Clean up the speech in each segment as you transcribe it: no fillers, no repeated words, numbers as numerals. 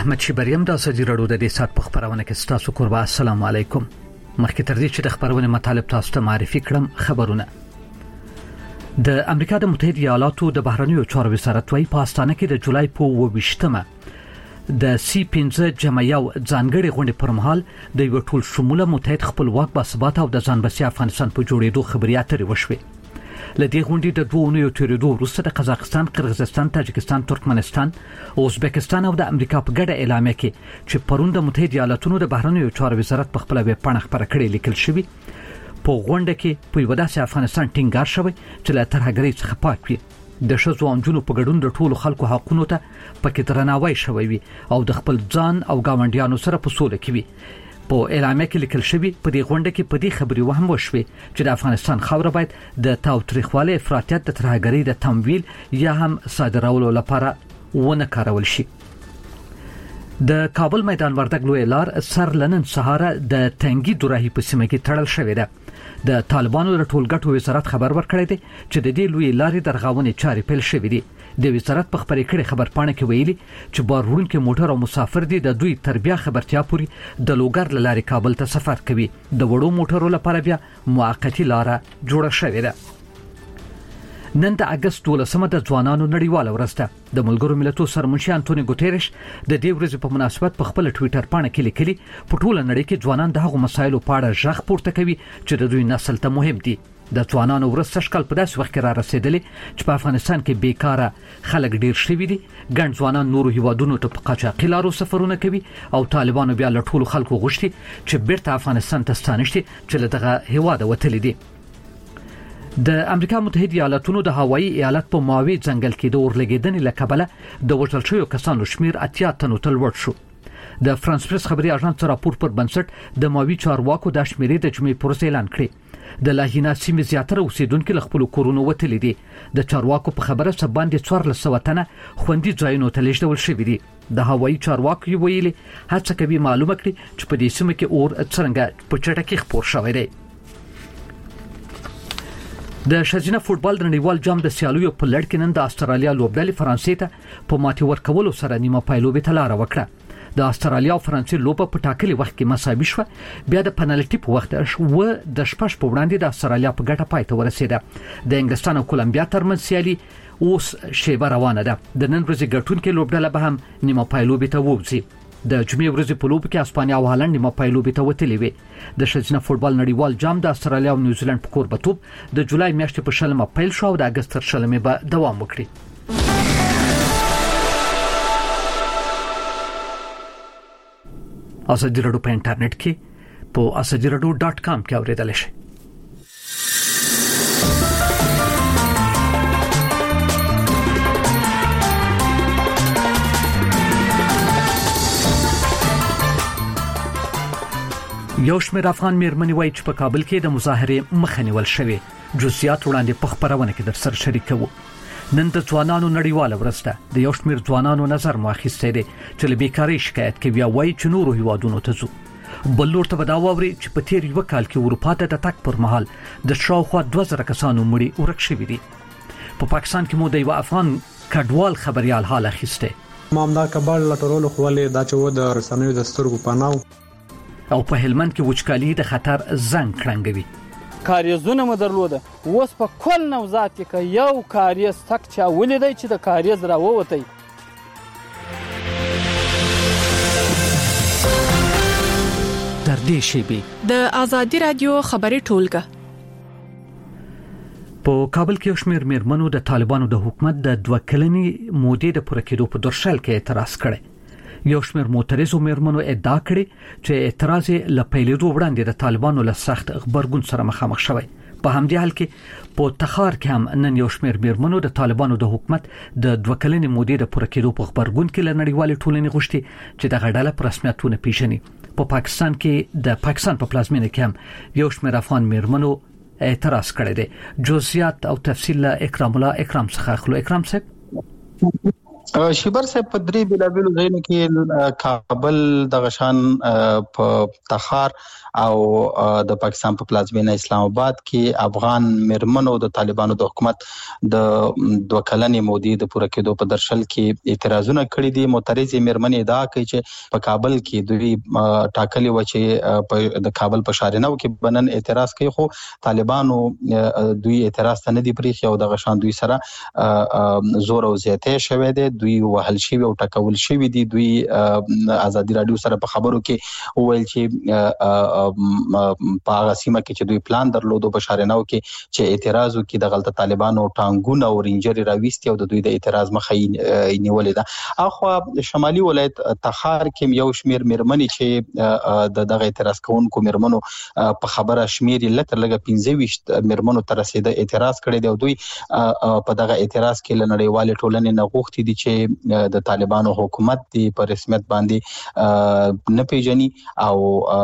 احمد شبریم د سجی رډو د دې سات په خبرونه کې ستاسو قربا السلام علیکم. مخکې تر دې چې د خبرونه مطالب تاسو ته معرفي کړم خبرونه. د امریکا د متحده ایالاتو د بهرنیو چارو وزارت وايي په استانه کې د جولای په 28مه د C15 جمعیو ځانګړي غونډې پر مهال د یو ټول شموله متحد خپلواک باثبات او د ځان بسیا افغانستان په جوړېدو خبري اترې وشوي. لدې غونډې د دوه اونیو تیریدو وروسته د قزاقستان، قرغیزستان، تاجکستان، ترکمنستان، ازبکستان او د امریکا په ګډه اعلامیه کې چې پرون د متحده ایالاتونو د بهرنیو چارو وزارت په خپل ویب پاڼه خبره کړې لیکل شوی په غونډه کې په وداسه افغانستان ټینګار شوی چې له ترهګرۍ څخه پاک وي. د شذو او جنونو په ګډون د ټولو خلکو حقوقو ته پکې درناوی شوی وي او د خپل ځان او ګاونډیانو سره په سوله کې وي. په اعلامیه کې لیکل شوی په دې غونډه کې په دې خبري وهم وشوي چې د افغانستان خاوره باید د تاوتریخوالي افراطیت د ترهګرۍ د تمویل یا هم صادرولو لپاره ونه کارول شي. د کابل میدان وردګ لوی لار سر لنن سهار د تنګي دوراهي په سیمه کې تړل شوې ده. د طالبانو د ټولګټو وزارت خبر ورکړی دی چې د دې لوی لارې درغاونې چارې پیل شوې دي. د وزارت په خبرې کړي خبر پاڼه کې ویلي چې بارونکو موټر او مسافر دي د دوی تربیه خبرتیا پوری د لوګر لارې کابل ته سفر کوي. د وړو موټرو لپاره بیا موقتی لار جوړه شوې ده. نن د اگست 12مه د ځوانانو نړیواله ورځ ده. د ملګرو ملتونو سرمنشي انټونی ګوتيرش د دې ورځې په مناسبت په خپل ټوئیټر باندې کې لیکلي په ټوله نړۍ کې ځوانان د هغو مسایلو په اړه ژغ پورته کوي چې د دوی نسل ته مهم دي. د ځوانانو ورځ تشکل په داسې وخت کې را رسیدلې چې په افغانستان کې بیکاره خلک ډیر شوي دي. ګڼ ځوانان نورو هیوادونو ته په قاچاقي لارو سفرونه کوي او طالبانو بیا له ټولو خلکو غوښتي چې بیرته افغانستان ته ستانشي چې له دغه هیواده وتلي دي. د امریکا متحده ایالاتونو د هوایي ایالت په ماوی ځنګل کې د اورلګیدنې لکبله د وژل شویو کسانو شمیر 80 تنو ته لوړ شو. د فرانس پریس خبري اژانس راپور پر بنسټ د ماوی چارواکو د شمیرې د جمعې پروسه اعلان کړی. د لاهینا سیمې زیاتره اوسیدونکو له خپل کورونو وتلي دي. د چارواکو په خبره سباندې 1400 تنه خوندي ځایونو ته لیږدول شوي دي. د هوایي چارواکو ویلي هڅه کوي معلومه کړي چې په دې سیمه کې اور څنګه په چټکۍ خپور شوی دی. د ښځینه فوتبال د نړیوال جام د سیالیو په لړ کې نن د استرالیا لوبډلې فرانسې ته په ماتې ورکولو سره نیمه پایلوبې ته لار وکړه. د استرالیا او فرانسې لوبه په ټاکلي وخت کې مساوي شوه. بیا د پنالټي په وخت د شپږ په وړاندې د استرالیا په ګټه پای ته ورسېده. د انګلستان او کولمبیا ترمنځ سیالي اوس شیبه روانه ده. د نن ورځې ګټونکو لوبډله به هم نیمه پایلوبې ته ووځي. د جمعې ورځې په لوب کې اسپانیا او هالند نیمه پایلوبې ته وتلي وي. د ښځینه فوتبال نړیوال جام د استرالیا او نیوزیلند په کوربتوب د جولای میاشتې په 20 پیل شو او د اگست تر 20 به دوام وکړي. ازادي رادیو په انټرنیټ کې په asadiradu.com کې اوریدل شي. یو شمېر افغان میرمنې وایي چې په کابل کې د مظاهرې مخه نیول شوې. جزئیات وړاندې په خبرونه کې درسره شریکوو. نن د ځوانانو نړیواله ورځ ده. د یو شمېر ځوانانو نظر مو اخیستی دی چې له بیکارۍ شکایت کوي او وایي چې نورو هیوادونو ته ځو. بل لور ته به دا واوري چې په تیر یو کال کې اروپا ته د تګ پر مهال د شاوخوا 2000 کسانو مړي ورک شوي دي. په پاکستان کې مو د یو افغان کډوال خبريال حال اخیسته. مامدا کبل لټرول خولې دا چې و د رسنیو د سترګو پناو او په هلمند کې وچکالي د خطر زنګ کړنګوي. کاریزونه مدرلوده اوس په کل نوزات کې یو کاریز تک چا ولیدای چې د کاریز راووتی. در دې شیبي د ازادي رادیو خبري ټولګه په کابل کې شمیر میرمنو د طالبانو د حکومت د 2 کلنې مودې د پوره کېدو په درشل کې اعتراض کړي. یو شمیر معترضو میرمنو ادعا کړې چې اعتراض له پیلېدو وړاندې د طالبانو له سخت خبرګون سره مخامخ شوی. په همدې حال کې په تخار کې هم نن یو شمیر میرمنو د طالبانو د حکومت د 2 کلنې مودې د پوره کېدو په خبرګون کې له نړیوالې ټولنې غوښتي چې د غډاله پر رسمیتونه پیژني. په پاکستان کې د پاکستان په پلازمینه کې هم یو شمیر افغان میرمنو اعتراض کړی دی. جزئیات او تفصیل له اکرام الله اکرام څخه اخلو. اکرام صاحب شیبر صاحب په درې بلابلو ځایونو کې کابل د غشان په تخار او د پاکستان په پلازمینه اسلام آباد کې افغان مرمنو د طالبانو د حکومت د 2 کلنې مودې د پوره کېدو په درشل کې اعتراضونه کړي دي. معترضې مرمنې ادعا کوي چې په کابل کې دوی ټاکلي و چې د کابل په شارنو کې بنن اعتراض کوي، خو طالبانو دوی اعتراض ته نه دي پریښي او د غشان دوی سره زور او زیاتې شوی دی. دوی وهل شوی او ټکول شوی دي. دوی ازادي رادیو سره په خبرو کې وویل چې په هغه سیمه کې چې دوی پلان درلودو په شارنو کې چې اعتراض وکړي د غلطه طالبانو ټانګونه او رینجر راويستي او د دوی د اعتراض مخه نیولې ده. اخو شمالي ولایت تخار کې یو شمیر مرمنې چې دغه اعتراض کوونکو مرمنو په خبره شمیر لکه 15 مرمنو تر رسیده اعتراض کړي دي او دوی په دغه اعتراض کې لنړیوال ټولنې نه غوښتي دي چې د طالبانو حکومت دی په رسمیت باندې نه پیژني او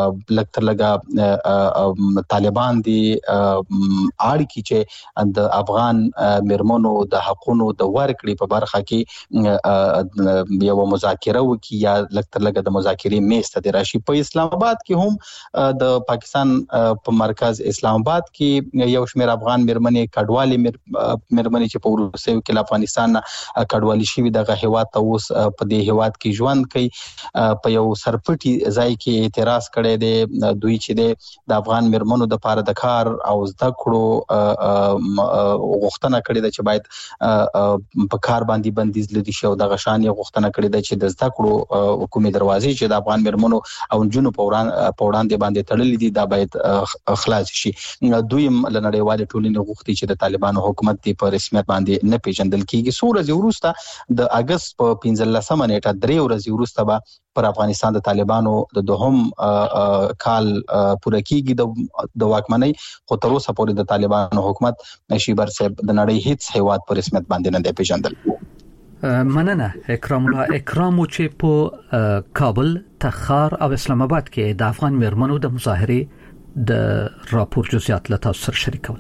لکه طالبان دی اړیکې چې د افغان مرمنو د حقونو د ورکړې په برخه کې یو مذاکره وکي یا لکه د مذاکرې میز ته راشي. په اسلام آباد کې هم د پاکستان په مرکز اسلام آباد کې یو شمېر افغان مرمنې کډوالي مرمنې چې په وروستیو کې افغانستان کډوالي شوی دغه هیواد ته اوس په دې هیواد کې ژوند کوي. په یو سرپټي ځای کې اعتراض کړي دي دوی چې د افغان مرمنو د لپاره د کار او زده کړو غوښتنه کړې ده چې باید په کار باندې بندیز لدی شي او د غشان یې غوښتنه کړې ده چې د زده کړو حکومي دروازې چې د افغان مرمنو او جنونو په وړاندې باندې تړلې دي دا باید خلاص شي. دوی لنړیوال ټولنې غوښتي چې د طالبانو حکومت دی په رسمیت باندې نه پیژندل کیږي. سورج وروسته د اگست په 15 نیټه 3 ورځې وروسته به پر افغانستان د طالبانو د دوهم کال پوره کیږي د واکمنۍ، خو تر اوسه پورې د طالبانو حکومت شیبر صاحب د نړۍ هیڅ هیواد په رسمیت باندې نه دی پیژندل. مننه اکرام الله. اکرام چې په کابل، تخار او اسلام آباد کې د افغان مرمنو د مظاهره د راپور جزئیات له تاسو سره شریکول.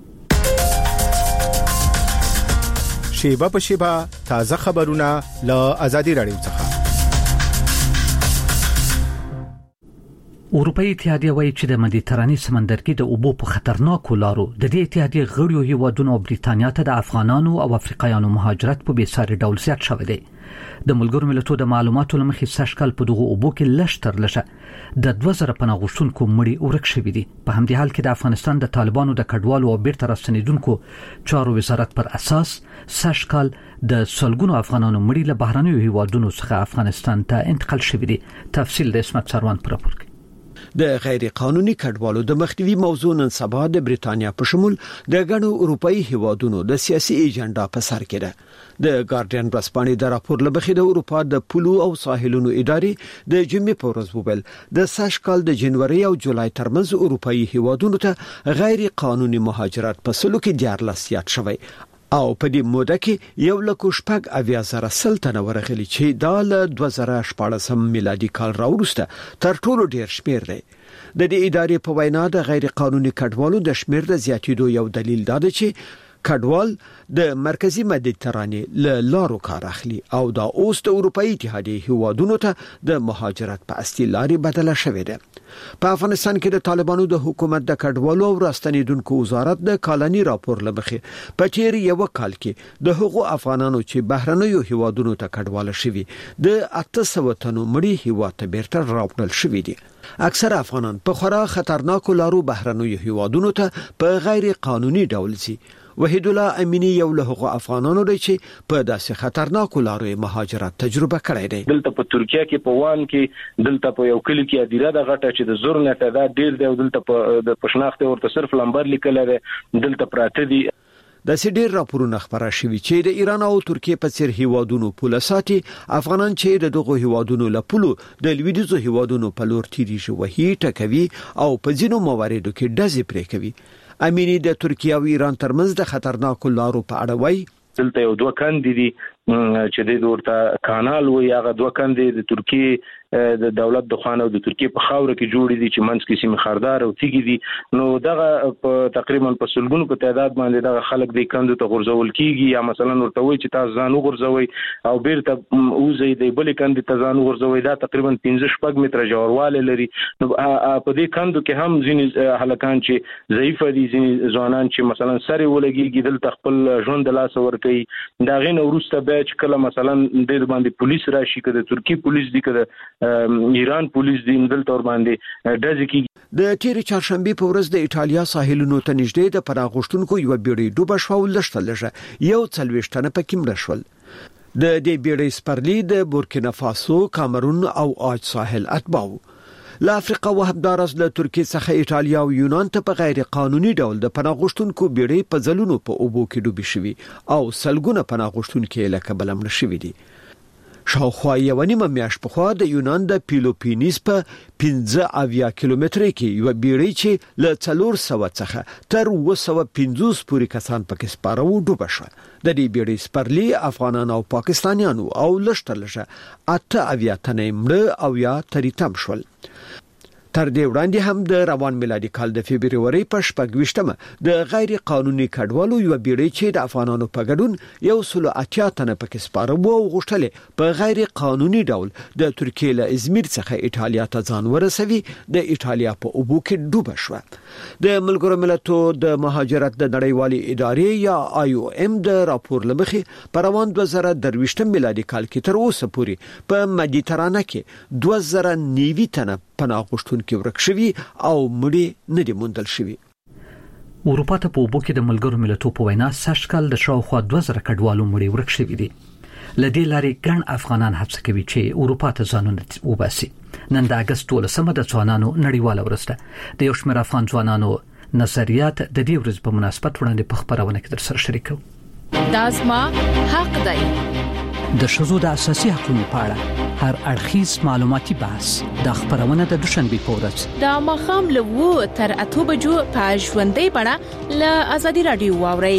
شیبه په شیبه تازه خبرونه له آزادي رادیو څخه. اروپאי اتحادیه وایي چې د مدیترانې سمندرګي د اوبو په خطرناکو لارو د دې اتحادیه غړیو هیوادونو او بریتانیا ته د افغانانو او افریقایانو مهاجرت په بیساري ډول زیات شوی دی. د ملګرو ملتونو د معلوماتو لمخې سږکال په دغه اوبو کې لشتر لشه د 2000 پناه غوښتونکو مړي ورک شوي دي. په همدې حال کې د افغانستان د طالبانو د کډوالو او بیرته راستنیدونکو چارو وزارت پر اساس سږکال د سلګونو افغانانو مړي له بهرنیو هیوادونو څخه افغانستان ته انتقال شوي دي. تفصیل د اسمت سروان پر راپور کې. د غیر قانوني کډوالو د مخنیوي موضوع نن سبا د بریتانیا په شمول د غنو اروپאי هیوادونو د سیاسي ایجنډا په سر کې ده. د ګارډین ورځپاڼې د راپور لبخې د اروپا د پولو او ساحلونو ادارې د جمعې په ورځ وویل د سږکال د جنوري او جولای ترمنځ اروپאי هیوادونو ته غیر قانوني مهاجرت په سلو کې 14 زیات شوی او په دې موده کې 1,80,000 سلطنه ورغلي چې د 2014 میلادي کال راوروسته تر ټولو ډیر شمیر دی. د دې ادارې په وینا د غیر قانوني کډوالو د شمیر د زیاتېدو یو دلیل دا دی چې کډوال د مرکزی مدیترانې له لارو کار اخلي او دا اوس د اروپאי اتحادیه هیوادونو ته د مهاجرت په اصلي لارې بدله شوې ده. په افغانستان کې د طالبانو د حکومت د کډوالو او راستنیدونکو وزارت د کالني راپور لمخې په تیر یو کال کې د حقوق افغانانو چې بهرنیو هیوادونو ته کډواله شوي د 800 تنو مړي هیواد ته بیرته راوړل شوي دي. اکثر افغانان په خورا خطرناکو لارو بهرنیو هیوادونو ته په غیر قانوني ډول ځي. وحید الله امینی یو له حقوق افغانانو دی چې په داسې خطرناکو لارو مهاجرت تجربه کړی دی. دلته په ترکیه کې په وان کې دلته په یو کلی کې ادیره د غټه چې د زور نه دا ډیر دی دلته په د پښناخته ورته صرف لمبر لیکل دی دلته پراته دي. د سیډیر راپورونه خبره شوي چې د ایران او ترکیه په څیر هیوادونو پولیساتي افغانان چې د دغه هیوادونو لپلو د لویدیځو هیوادونو په لور تیریږي وهي ټکوي او په ځینو مواردو کې ډزې پرې کوي. امینی د ترکیه او ایران ترمنځ د خطرناکو لارو په اړه وایي دلته یو دوه کاندي دي چې د ورته کانال وي هغه دوه کاندي د ترکیه د دولت د خوانه او د ترکیه په خاور کې جوړې دي چې منځ کې سیمه خاردار او تیګي دي نو دغه په تقریبا په سلګونو په تعداد باندې دغه خلک د کندو ته غورځول کیږي یا مثلا ورته وایي چې تاسو ځان وغورځوي او بیرته اوزي د بلې کندې ته ځان وغورځوي دا تقریبا 15 متره ژوروالی لري نو په دې کندو کې هم ځینې هلکان چې ضعیف دي ځینې ځوانان چې مثلا سره ولګي دلته خپل ژوند د لاس ور کوي دا غي نو وروسته بیا چې کله مثلا د باندې پولیس راشي کده ترکی پولیس دي کده ایران پولیس دي دلته ور باندې ډز کی د تیر چهارشنبه په ورځ د ایتالیا ساحلونو ته نږدې د پناه غوښتونکو یو بیړۍ ډوبه شو لږه یو 40 تنه پکې مړه شول د دې بیړۍ سپرلی د بورکینا فاسو کامرون او آج ساحل اتباو له افریقا وهبدار از له ترکیه څخه ایتالیا او یونان ته په غیر قانوني ډول د پناه غوښتونکو بیړۍ په ځلونو په اوبو کې ډوبې شوي او سلګونه پناه غوښتونکو له کبله مړه شوي دي شاوخوا یو نیمه میاشت پخوا د یونان د پیلوپینیس په 15 کیلومتره کې یو بیړۍ چې له 400 څخه تر 250 پورې کسان پکې سپاره و ډوبه شو د دې بیړۍ سپرلی افغانان او پاکستانیانو او لشتلشه 8 تنه مړه او یا تریتم شول تر دې وړاندې هم د روان میلادي کال د فبرवरी په 28مه د غیر قانوني کډوالو یو بیړۍ چې د افغانانو په ګډون 180 تنه پکې سپاره وو او غوښتل په غیر قانوني ډول د ترکیه له ازمیر څخه ایتالیا ته ځان ورسوي د ایتالیا په اوبو کې ډوبه شو د ملګرو ملتونو د مهاجرت د نړیوالې ادارې یا IOM د راپور لمخې په روان 2023 میلادي کال کې تر اوسه پورې په مدیترانه کې 2090 تنه پناه غوښتونکي ورک شوي او مړي نه دي موندل شوي اروپا ته په اوبو کې د ملګرو ملتونو په وینا سږ کال د شاوخوا 2000 کډوالو مړي ورک شوي دي لدې لارې ګڼ افغانان هڅه کوي چې اروپا ته ځانونه وباسي نن د اگست 12 د ځوانانو نړیواله ورځ ده د یو شمېر افغان ځوانانو نظریات د دې ورځ په مناسبت وړاندې په خبرونه کې در سره شریکو دا زما حق دی د شذو د اساسي حقوقو په اړه هر اړخیز معلوماتي بحث د خبرونه د دوشنبه په ورځ د ماخام له 2 تر 8 بجو په ژوندۍ بڼه له ازادي رادیو واوري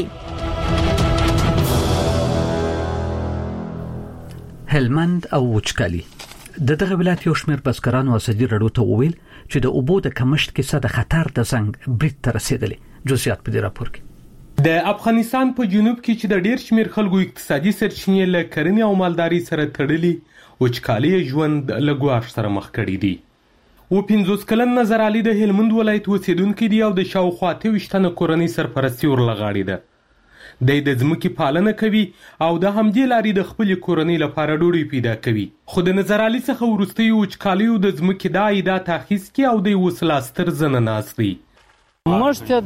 هلمند او وچکالي دغه ولایت یو شمېر بزګرانو ازادي رادیو ته وویل چې د اوبو د کمښت کیسه د خطر د زنګ برید ته رسیدلې جزئیات په دې راپور کې د افغانستان په جنوب کې چې د ډېر شمېر خلکو اقتصادي سرچینې له کرنې او مالداري سره تړلي وچکالي ژوند له ګواښ سره مخ کړی دی و 50 کلن نظر علي د هلمند ولایت اوسیدونکي دی او د شاوخوا 28 تنه کورنۍ سرپرستي ورلغاړي ده د ځمکې پالنه کوي او د همدې لارې د خپل کورنۍ لپاره ډوډۍ پیدا کوي خو د نظر علي څخه وروستي وچکالي او د ځمکې د عایدات تخصیص کې او د وسلاستر زنناس دی مشته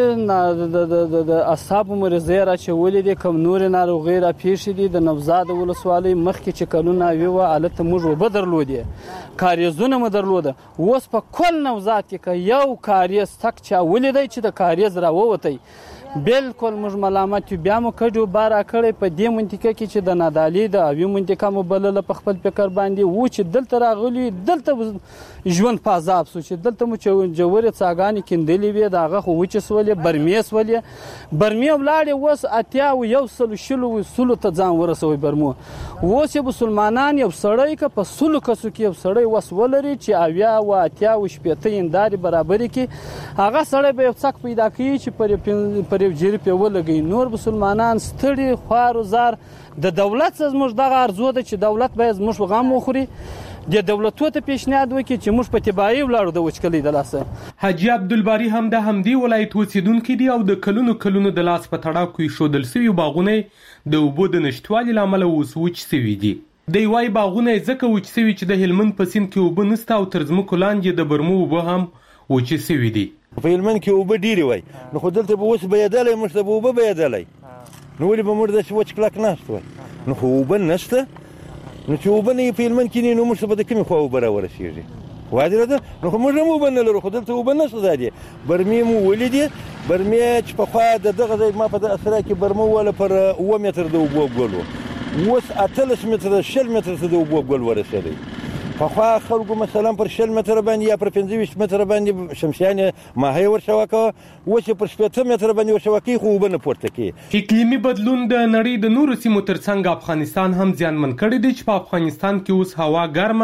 داسې د اصحاب مرزه را چولې دي کوم نور ناروغي را پیښې دي د نوزاد ولسوالۍ مخکې چې کلونه ویوه حالت موږ وبدرلودې کاریزونه مدرلوده اوس په کل نوزاد کې یو کاریز تک چا ولیدای چې د کاریز را ووتی بالکل موږ ملامت بیا مو کډو بارا کړی په دې منطقه کې چې د نادالي د اوی منطقه مو بلله په خپل فکر باندې و چې دلته راغلی دلته ژوند په عذاب سو چې دلته مو جوړې څاګانې کیندلې وي داغه خو وچ سولې برمیس ولې برمی ولاړې وس اتیا او یو سلو ته ځان ورسوي برمو وس مسلمانان یو سړی ک په سلو کسو کې یو سړی وس ولري چې اویا او اتیا او شپته انداري برابرۍ کې هغه سړی به یو څک پیدا کوي چې پر یو جری په ولګي نور مسلمانان ستړي خوار زار د دولت زموږ دغه ارزو ده چې دولت باید زموږ غم وخوري د دولتو ته پیشنهاد وکړي چې موږ په تبعی ولاړو د وچکلۍ د لاسه حاجی عبدالباری هم د همدې ولایت اوسیدونکي دي او د کلونو د لاس په تړاو کې ایښودل سوي باغونه د اوبو د نشتوالي له امله اوس وچ سوي دي دی وايي باغونه ځکه وچ سوي چې د هلمند په سیند کې اوبه نشته او تر ځمکو لاندې د برمو اوبه هم وچ سوي دي په هلمند کې اوبه ډېرې وای نو خو دلته به اوس بهېدلی موږ ته به اوبه بهېدلی نو ولې به موږ داسې وچ کلک ناست وای نو خو اوبه نشته نو چې اوبه نه په هلمند کې نه نو موږ ته به د کومې خوا اوبه راورسېږي واضح ده نو خو موږ هم اوبه نه لرو خو دلته اوبه نشته دا دي برمې مو ولیدې برمې چې پخوا د دغه ځای ما په د اسرا کې برمه وله پر 7 متر د اوبو ګل و اوس 18 متره 20 متره د اوبو ګل ورسېدی پخوا خلکو مثلا پر 20 متره باندې یا پر 15 متره باندې شمسیانې ماهی ورشوکه اوس پر 15 متره باندې ورشوکه خو وبنه پورته کی اقلیمي بدلون د نړۍ د نورو سیمو ترڅنګ افغانستان هم ځانمن کړی دی چې په افغانستان کې اوس هوا ګرمه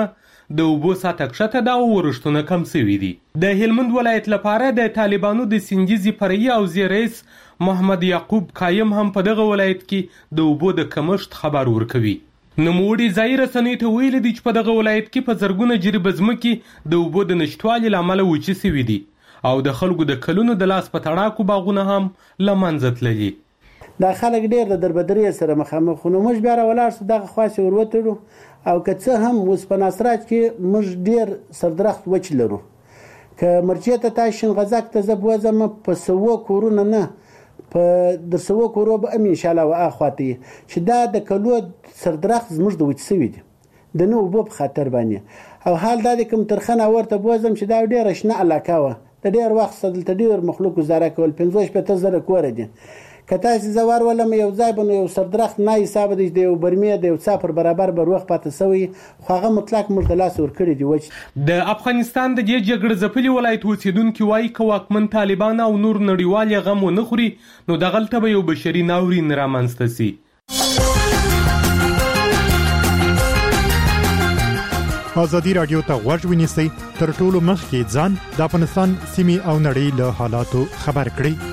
د اوبو سطح کښته ده او ورښتونه کم شوي دي. د هلمند ولایت لپاره د طالبانو د سنجیزي فرعي او رئیس محمد یعقوب قایم هم په دغه ولایت کې د اوبو د کمښت خبر ورکوي. نوموړي ځایي رسنیو ته ویلي دي چې په دغه ولایت کې په زرګونه جریبه ځمکې د اوبو د نشتوالي له امله وچې شوي دي او د خلکو د کلونو د لاس په تړاکو باغونه هم له منځه تللي. دا خلک ډېر د دربدرۍ سره مخامخ خو نو موږ بیا راولاړ سو دغه خواصې ور وتړو او که څه هم اوس په ناصرات کې موږ ډېر سردرخت وچ لرو. که مرچې ته تاشین غزاک ته زه بوځم په سوو کورونه نه په در سوو کورو به هم انشاءالله و اخواته چې دا د کلو سردرخت زموږ د وچ سوي دي د نو اوبو په خاطر باندې او حال دا د کوم ترخنه ورته بوځم چې دا ډېره شنه علاقه وه د ډېر وخت څخه دلته ډېر مخلوق ګزاره کول 15,000 کور دي. که تاسې زه ورولم یو ځای به نو یو سردرخت نه حساب دی د یو برمې د یو څاپر برابر به روغ پاتې سوی خو هغه مطلق موږ د لاس ورکړي دي وچ. د افغانستان د دې جګړه ځپلي ولایت اوسیدونکي وایي که واکمن طالبان او نور نړیوال یې غم ونه خوري نو دغلته به یو بشري ناورین رامنځته سي. ازادي راډیو ته غوږ ونیسئ تر ټولو مخکې ځان د افغانستان سیمې او نړۍ له حالاتو خبر کړئ.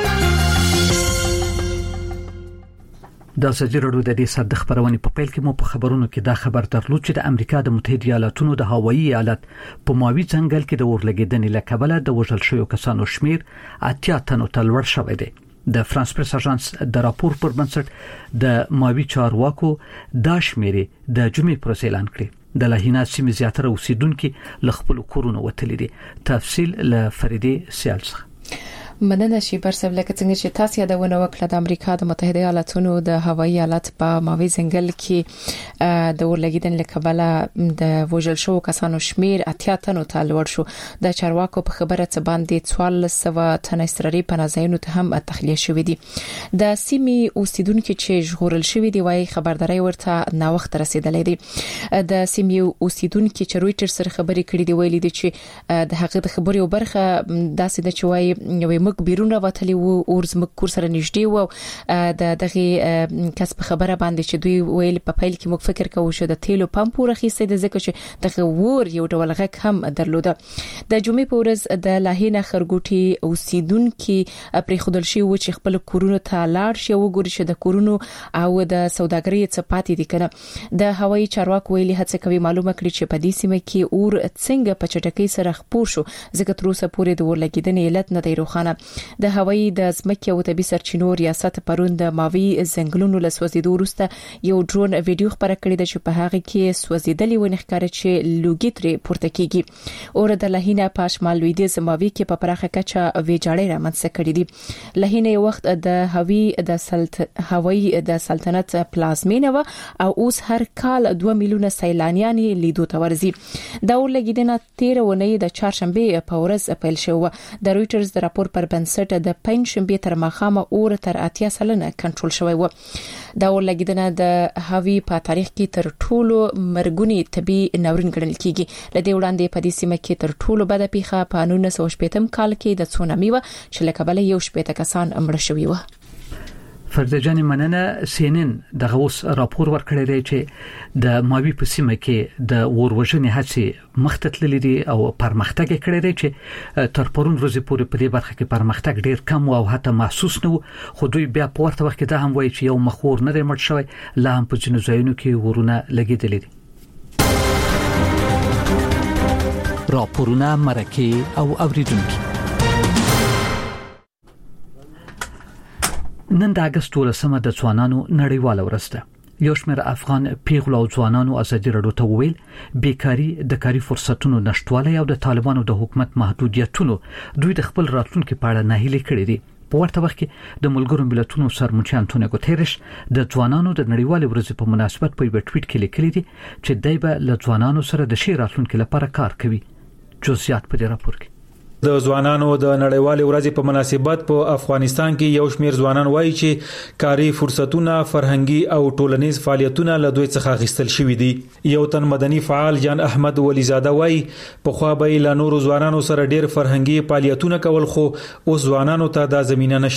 د ازادي راډیو د دې ساده خبرونه په پیل کې مو په خبرونو کې دا خبر درلود چې د امریکا د متحده ایالاتونو د هوایي ایالت په ماوي ځنګل کې د اورلګیدنې له کبله د وژل شویو کسانو شمیر 80 تنو ته لوړ شوی دی. د فرانس پریس اژانس د راپور پر بنسټ د ماوي چارواکو دا شمیر د جمعې پر اعلان کړی. د لاهینا سیمې زیاتره اوسیدونکو له خپل کورونو وتلي دي. تفصیل له فریدې سیال څخه. مننه شي برسب لکه څنګه چې تاسو یادونه وکړه د امریکا د متحده ایالاتونو د هوایي ایالت په ماوي ځنګل کې د اورلګیدنې له کبله د وژل شوو کسانو شمیر 80 تنو ته لوړ شو. د چارواکو په خبره څه باندې 1400 تن استراري پناهځایونو ته هم تخلیه شوې دي. د سیمې اوسیدونکو چې ژغورل شوې دي وايي خبرداري ورته نا وخت رسیدلې دي. د سیمې اوسیدونکو چې رويټر سره خبرې کړې دي ویلي دي چې د هغه د خبرې برخه داسې د چوي مک بیرون راوتلی وو اورز مک کور سره نږدې وو د دغه کس په خبره باندې چې دوی ویل په پیل کې موږ فکر کوو چې د تیلو پمپ ورخیسته د ځکه چې دغه ور یو ډول غک هم درلوده. د جمعې په ورځ د لاهینه خرګوټي اوسیدونکو پرې خودل شي و چې خپل کورونو ته لاړ شي او ګوري چې د کورونو او د سوداګرۍ څخه پاتې دي کنه. د هوایي چارواکو ویلي هڅه کوي معلومه کړي چې په دې سیمه کې اور څنګه په چټکۍ سره خپور شو ځکه تر اوسه پورې د ورلګیدنې علت نه دی روښانه. د هوایي د ځمکې او طبي سرچینو ریاست پرون د ماوي ځنګلونو له سوځیدو وروسته یو ډرون ویډیو خبره کړې ده چې په هغه کې سوځیدلې ونې ښکاري چې لوګي ترې پورته کیږي. اور د لهینه په شمال لویدیځ ماوي کې په پراخه کچه ویجاړې رامنځته کړې دي. لهینه یو وخت د هوایي د سلطنت پلازمینه و او اوس هر کال 2 میلیونه سیلانیان لیدو ته ورځي. دا ورلګیدنه 13 ونې د چهارشنبه په ورځ پیل شوه. د رويټرز د راپور پر بنسټ د پنځشنبه تر ماښامه اور تر 80% کنټرول شوی و. دا ورلګیدنه د هاوی په تاریخ کې تر ټولو مرګونی طبي ناورین ګڼل کیږي. لدې وړاندې په دې سیمه کې تر ټولو بده پیښه په 1980 کال کې د تسونامي و چې له کبله یو شپږ کسان مړه شوي و. فردجان مننه. سینن دغه اوس راپور ورکړی دی چې د ماوي په سیمه کې د وروژنې هڅې مختتللې دي او پرمختګ کړی دی چې تر پرون ورځې پورې په دې برخه کې پرمختګ ډیر کم او حتی محسوس نه و. خو دوی بیا په ورته وخت کې دا هم وایي چې یو مخور نه دی مړ شوی لا هم په ځینو ځایونو کې ورونه لګیدلې دي. راپورونه مرکه او اوریدونکو. نن د اگست 12 د ځوانانو نړیواله ورځ ده. یو شمېر افغان پیغلو او ځوانانو ازادي راډیو ته وویل بیکاری د کاري فرصتونو نشټوالی او د طالبانو د حکومت محدودیتونو دوی د خپل راتلونکو په اړه ناهیلي کړي دي. په ورته وخت کې د ملګرو ملتونو سرمنشي انټونیو ګوتریش د ځوانانو د نړیوالې ورځې په مناسبت په یو ټویټ کې لیکلي دي چې دای به له ځوانانو سره د شي راتلونکو لپاره کار کوي. جزئیات په دې راپور کې. د ځوانانو د نړیوالې ورځې په مناسبت په افغانستان کې یو شمېر ځوانان وایي چې کاري فرصتونه، فرهنګي او ټولنیز فعالیتونه له دوی څخه غوښتل شوي دي. یو تن مدني فعال جان احمد ولیزاده وایي په خو به له نورو ځوانانو سره ډېر فرهنګي فعالیتونه کول خو اوس ځوانانو ته د زمينه نشته.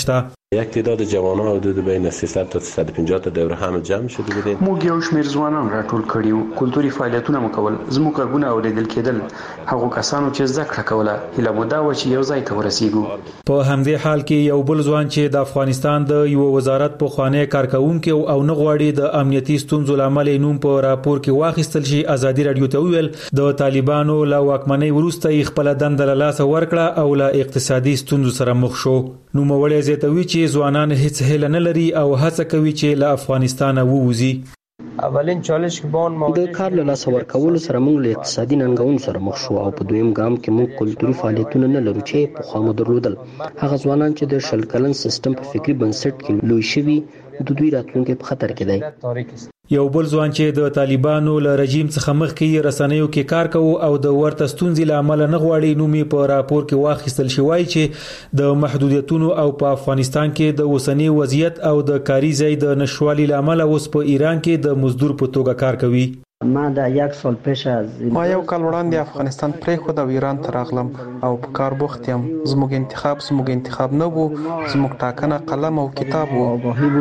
یک تعداد جوانان حدود بین 300 تا 350 تا دوره هم جمع شده بودیم. موږ یو شمېر ځوانان راټول کړیو، کلتوري فعالیتونه مو کول، زموږ غږونه اوریدل کېدل. هغو کسانو چې زده کړه کوله هیله مو دا و چې یو ځای ته ورسیږو. په همدې حال کې یو بل ځوان چې د افغانستان د یو وزارت په خوانی کارکونکو او نه غواړي د امنیتي ستونزو لامل نوم په راپور کې واخیستل شي ازادي رادیو ته ویل د طالبانو له واکمنۍ وروسته خپل دنده له لاسه ورکړه او له اقتصادي ستونزو سره مخ شو. نو مولوی زیاتوي چې ځوانان هیڅ هیله نه لري او هڅه کوي چې له افغانستان ووځي. اولین چالش کې د کار له لاسه ورکولو سره موږ له اقتصادي ننګونو سره مخ شو او په دویم ګام کې موږ کلتوري فعالیتونه نه لرو چې په خوا مو درلودل. هغه ځوانان چې د شل کلن سیستم په فکری بنسټ کې لوی شوي د دوی راتلونکي په خطر کې دی. یو بل ځوان چې د طالبانو له رژیم څخه مخکې رسنیو کې کار کوي او د ورته ستونزې لامل نه غواړي نومي په راپور کې واخیستل شوی چې د محدودیتونو او په افغانستان کې د اوسنی وضعیت او د کاري ځای د نشوالي لامل اوس په ایران کې د مزدور په توګه کار کوي. ما دا یک سال پیش از ما یو کال وړاندې افغانستان پرېښود او ایران ته راغلم او په کار بوخت یم. زموږ انتخاب نه وو، زموږ ټاکنه قلم او کتاب وو.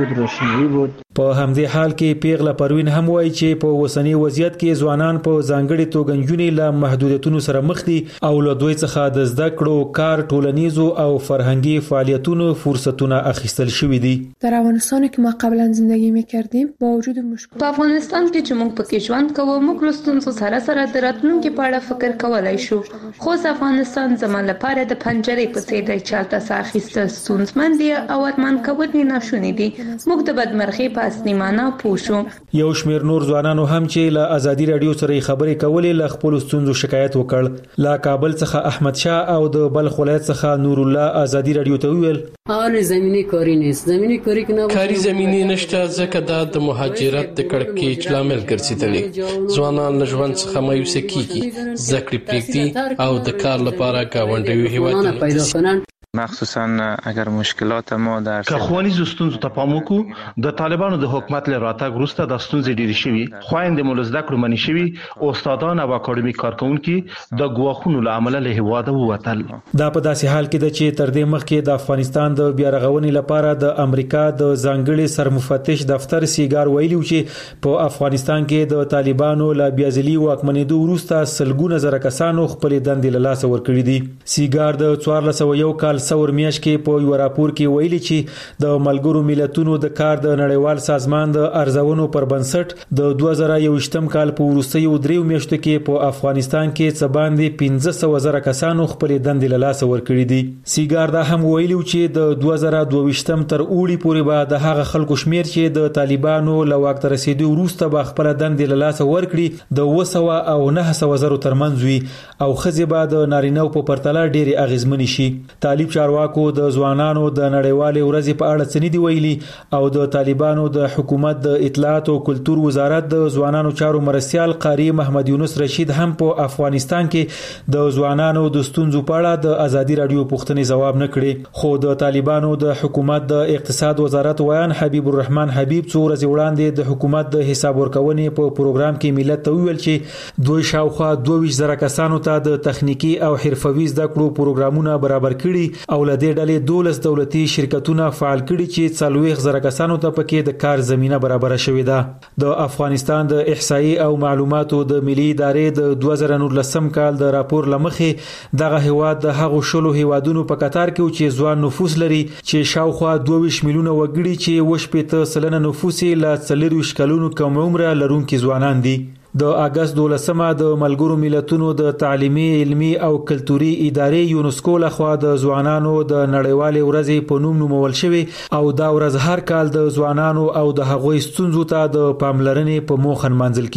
په همدې حال کې پیغله پروین هم وایي چې په اوسنی وضعیت کې ځوانان په ځانګړي توګه نجونې له محدودیتونو سره مخ دي او له دوی څخه د زده کړو، کار، ټولنیزو او فرهنګي فعالیتونو فرصتونه اخیستل شوي دي. در افغانستان که ما قبلا زندگی می‌کردیم با وجود مشکل په افغانستان کې چې موږ پکې ژوند کوو موږ له ستونزو سره د راتلونکي په اړه فکر کولای شو. خو افغانستان زما لپاره د پنجرې په څیر دی چې هلته څه اخیستل ستونزمن دي او ارمان کول یې ناشوني دي. موږ د بدمرغۍ په اصلي معنا پوه شو. یو شمېر نور ځوانانو هم چې له ازادي رادیو سره خبرې کولې له خپل ستونزو شکایت وکړ. له کابل څخه احمد شاه او د بلخ ولایت څخه نور الله ازادي رادیو ته ویل حال زمینی کاری نیست. زمینی کاری که نه کاری زمینی نشته ځکه دا د مهاجرت د کړکېچ لامل ګرځېدلی. ځوانان له ژوند څخه مایوسه کیږي، زده کړې پرېږدي او د کار لپاره ګاونډیو هیوادونو ته ځي. مخصوصا اگر مشکلات ما در که ښوونیزو ستونزو ته پام وکړو، د طالبانو د حکومت له راتګ وروسته د ستونزې ډېرې شوي. خویندې مو له زده کړو منع شوي، استادان او اکاډمیک کارکونکي د ګواښونو له امله له هیواده ووتل. دا په داسې حال کې ده چې تر دې مخکې د افغانستان د بیا رغونې لپاره د امریکا د ځانګړي سرمفتش دفتر سیګار ویلي چې په افغانستان کې د طالبانو له بیا ځلي واکمنېدو وروسته سلګونه زره کسانو خپلې دندې له لاسه ورکړي دي. سیګار د 1401 کال څور میاشت کې په یو راپور کې ویلي چې د ملګرو ملتونو د کار د نړیوال سازمان د ارزونو پر بنسټ د 2021م کال په وروستیو 3 میاشتو کې په افغانستان کې څه باندې 1500 زره کسانو خپلې دندې له لاسه ورکړي دي. سیګار دا هم ویلي چې د 2022م تر اوړي پورې به د هغه خلکو شمیر چې د طالبانو له واک ته رسیدو وروسته به خپل دندې له لاسه ورکړي د 200 او 900 زره ترمنځ وي او ښځې به د نارینه‌و په پرتله ډېرې اغیزمنې شي. طالب چارواکو د ځوانانو د نړیوالې ورځې په اړه څه نه دی ویلي او د طالبانو د حکومت د اطلاعات او کلتور وزارت د ځوانانو چارو مرستیال قاری محمد یونس رشید هم په افغانستان کې د ځوانانو د ستونزو په اړه د ازادي رادیو پوښتنې ځواب نه کړي. خو د طالبانو د حکومت د اقتصاد وزارت ویان حبیب الرحمن حبیب څو ورځې وړاندې د حکومت د حساب ورکونې په پروګرام کې ملت ته ویل چې دوی شاوخوا 22 زره کسانو ته د تخنیکی او حرفوي زده کړو پروګرامونه برابر کړي او له دې ډلې 12 دولتي شرکتونه فعال کړي چې 40 زره کسانو ته پکې د کار زمينه برابر شوې ده. د افغانستان د احصایي او معلوماتو د ملي ادارې د 2019 کال د راپور لمخې دغه هیواد د هغو شلو هیوادونو په قطار کې چې ځوان نفوس لري چې شاوخوا 22 میلیونه وګړي چې 80% نفوس یې له 40 کلونو کم عمره لرونکي ځوانان دي. د اگست 12مه د ملګرو ملتونو د تعلیمي، علمي او کلتوري ادارې یونسکو لخوا د ځوانانو د نړیوالې ورځې په نوم نومول شوی او دا ورځ هر کال د ځوانانو او د هغوی ستونزو ته د پاملرنې په موخه نمانځل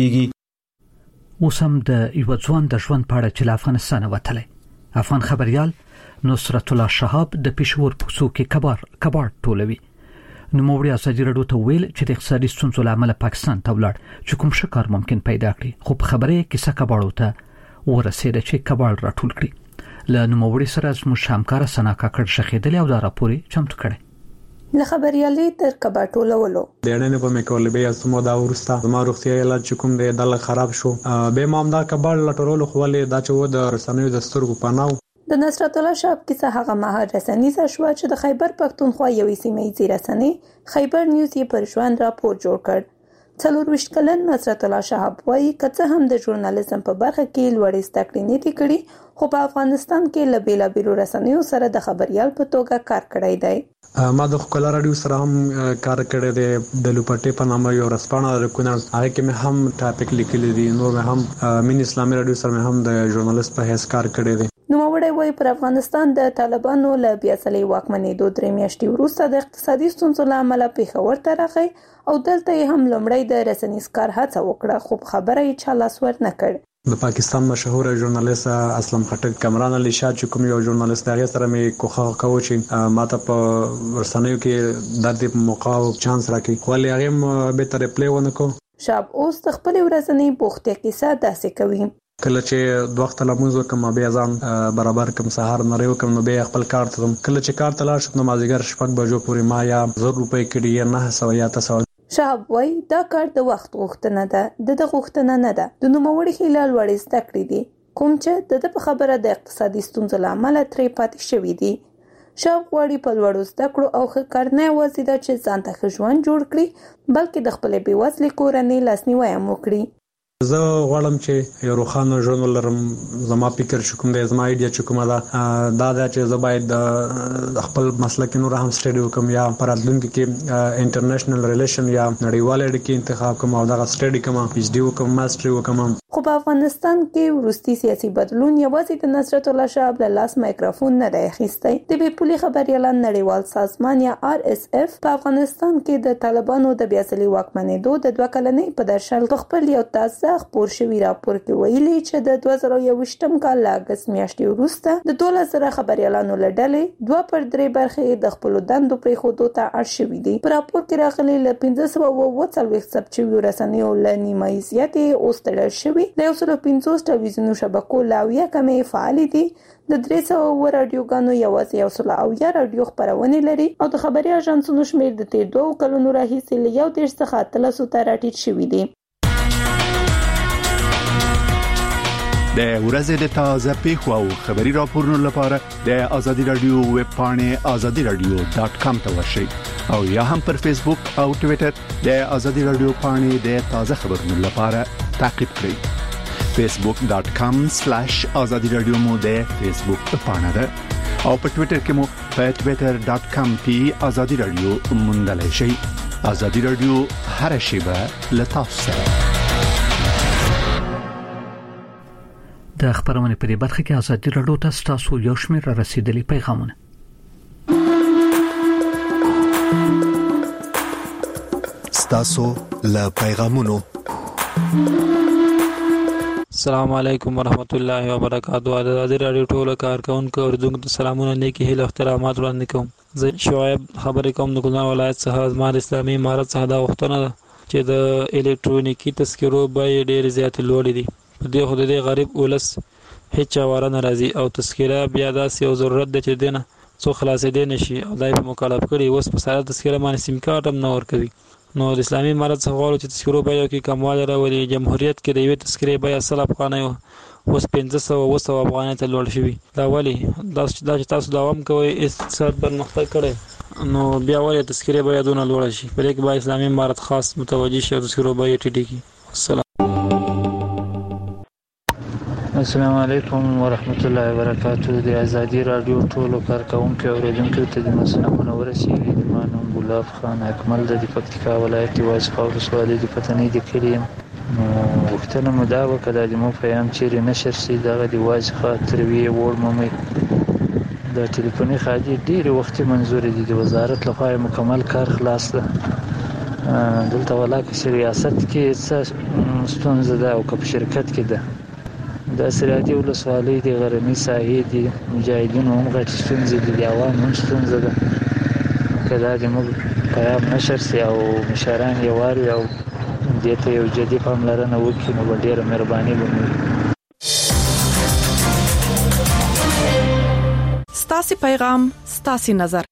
کیږي. اوس هم د یو ځوان د ژوند په اړه چې له افغانستان وتلی افغان خبريال نصرت الله شهاب د پېښور په څو کې کباړ ټولوي. نوموړي ازادي رادیو ته ویل چې د اقتصادي ستونزو لامل پاکستان ته ولاړ چې کوم څه کار ممکن پیدا کړي خو په خبره کې څه کباړو ته ورسېد چې کباړ راټول کړي. له نوموړي سره زموږ همکار سنا کاکړ شخیدل او دا راپوري چمتو کړي. له خبريالي تر کباټولولو بیرنه په مکول به اسمو دا ورسته ما روغتي علاج کوم دی دل خراب شو به مام دا کباړ لټرول خو ولې دا چې و د رسنیو د سترګو پناو د نصرت الله شهاب کیسه هغه مهال رسنیزه شوه چې د خیبر پښتونخوا یوې سیمه‌ییزې رسنۍ خیبر نیوز یې پر ژوند راپور جوړ کړ. 24 کلن نصرت الله شهاب وایي که څه هم د ژورنالیزم په برخه کې لوړې زده کړې نه دي کړې، خو په افغانستان کې له بېلابېلو رسنیو سره د خبریال په توګه کار کړی دی. ما د ښکلا راډیو سره هم کار کړی دی. د لوپټې په نامه یو ورځپاڼه د کونړ، هغه کې مې هم ټاپک لیکلی دی. نور مې هم مین اسلامي راډیو سره مې هم د ژورنالیست په حیث کار کړی دی. نوموړی وایي پر افغانستان د طالبانو له بیا ځلې واکمنېدو 3 میاشتې وروسته د اقتصادي ستونزو له امله پېښور ته راغی او دلته یې هم لومړی د رسنیز کار هڅه وکړه، خو خبره یې چا لاس ور نه کړ. د پاکستان مشهور ژورنالیست اسلم خټک، کمران علي شاه چې کوم یو ژورنالیست هغه سره مې کوښښ کاوه چې ماته په رسنیو کې د دې موقع او چانس راکړي، خو هغه به تر پلی ونه کو. شاب اوس د خپل ورځنی بوختي کیسه داسې کوي. کله چې د وخت لمونځ وکم بیا ځان برابر کم سهار نری وکم نو بیا خپل کار ته کله چې کار ته لاړ شم نو مازیګر 6 بجو پورې ما یا 1000 روپۍ کړي یا 900 یا 900. شهاب وایي دا کار د وخت غوښتنه ده، د غوښتنه نه ده. د نوموړي هیله لوړې زده کړې دي کوم چې د په خبره د اقتصادي ستونزو له امله ترې پاتې شوي دي. شهاب غواړي په لوړو زده کړو او ښه کار نه یوازې دا چې ځان ته ښه ژوند جوړ کړي بلکې د خپلې بېوزلې کورنۍ لاسنیوی هم وکړي. زه غواړم چې یو روښانه ژوند ولرم. زما فکر چې کوم دی، زما ایډیا چې کومه ده دا چې زه باید د خپل مسلک نور هم سټډي وکم یا په راتلونکي کې انټرنیشنل ریلیشن یا نړیوال اړیکې انتخاب کوم او دا سټډي کوم، پی ایچ ډي وکم، ماستري وکم. خو په افغانستان کې وروستي سیاسي بدلون یوازې د نصرت الله شهاب له لاس مایکروفون نه دی اخیستی. د بې پولي خبریالان نړیوال سازمان یا RSF په افغانستان کې د طالبانو د بیا ځلې واکمنېدو د 2 کلنۍ په درشل خپل یو تازه خپور شوی راپور کې ویلي چې د 2021م کال له اگست میاشتې وروسته د 12,000 خبریالانو له ډلې 2/3 برخې د خپل دندو پرېښودو ته اړ شوي دي. په راپور کې راغلي له 1540 ثبت شویو رسنیو له نیمایي زیاتې اوس تړل شوي، له 150 ټلویزیوني شبکو لا 9 کمې فعال دي، د 300 رادیوګانو یوازې 100 رادیو خبرونه لري او د خبري اژانسونو شمېر د تیر 2 کلونو راهیسې له 1 څخه 300 ته راټیټ شوی دی. د ورځې د تازه پیښو او خبري راپورونو لپاره د آزادي رادیو ویب پاڼې azadiradio.com ته ورشئ او یا هم پر فیسبوک او ټوئیټر د آزادي رادیو پاڼې د تازه خبرونو لپاره تعقیب کړئ. facebook.com/azadiradio مو د فیسبوک پاڼه ده او په ټوئیټر کې مو په twitter.com/azadiradio موندلای شئ. آزادي رادیو هر شیبه له تاسو سره. د خبرونه په دې برخه کې آزادي رادیو تاسو یو شمېر رسیدلی پیغامونه. تاسو له پیغامونو. السلام علیکم ورحمت الله وبرکاتہ. آزادي رادیو ټول کارکونکو اوریدونکو ته سلامونه، نیکی هیله احترامات وړاندې کوم. زه شعیب خبرې کوم د ګلان ولایت څخه. زما اسلامي امارت څخه دا غوښتنه ده چې د الکترونیکی تذکرو بیې ډېر زیات لوړې دي. په دې خو د غریب ولس هیڅ واره ناراضي او تذکره بیا داسې یو ضرورت دی چې دینه څو خلاصې دي نشي او دای په مکلف کړي. اوس په سره تذکره باندې سیم کارت هم نه ورکوي. نو د اسلامي امارت څخه غواړو چې تذکرو بیې کې کموالی راولي. جمهوریت کې د یوې تذکرې بیه 100 افغانۍ وه، اوس 500 افغانۍ ته لوړ شوي. دا ولې؟ دا چې تاسو دوام کوئ، اقتصاد پرمختګ کړی، نو بیا ولې تذکرې بیه دونه لوړه شي؟ په دې کې باید اسلامي امارت خاص متوجه شي او تذکرو بیې ټیټې کړي. السلام علیکم ورحمت الله وبرکاتہ. د آزادي رادیو ټولو کارکونکو اوریدونکو ته د مسلمانانو ورسیږي. د مانو ګلاب خان اکمل د پکتیکا ولایت واسخاو ولسوالۍ د پتنې د کلیم. نو وختونه مو دا وکړه د مو پیغام چیرې نشر شي دغه د واسخه ترویه ور ممي د ټلیفوني خاجي ډیر وخت منزور دي. د وزارت لخوا مکمل کار خلاص ده. دلته ولاکه ریاست کې څه ستونزه ده او په شرکت کې ده. د سرحدي ولسوالۍ د غرنۍ ساحې دي مجاهدینو هم غټ ستونزې دي، د عوام هم ستونزه ده. کله د موږ پیغام نشر سي او مشران یې واري او دې ته یو جدي پاملرنه وکړي نو ډېره مهرباني به وي. ستاسو پیغام ستاسو نظر.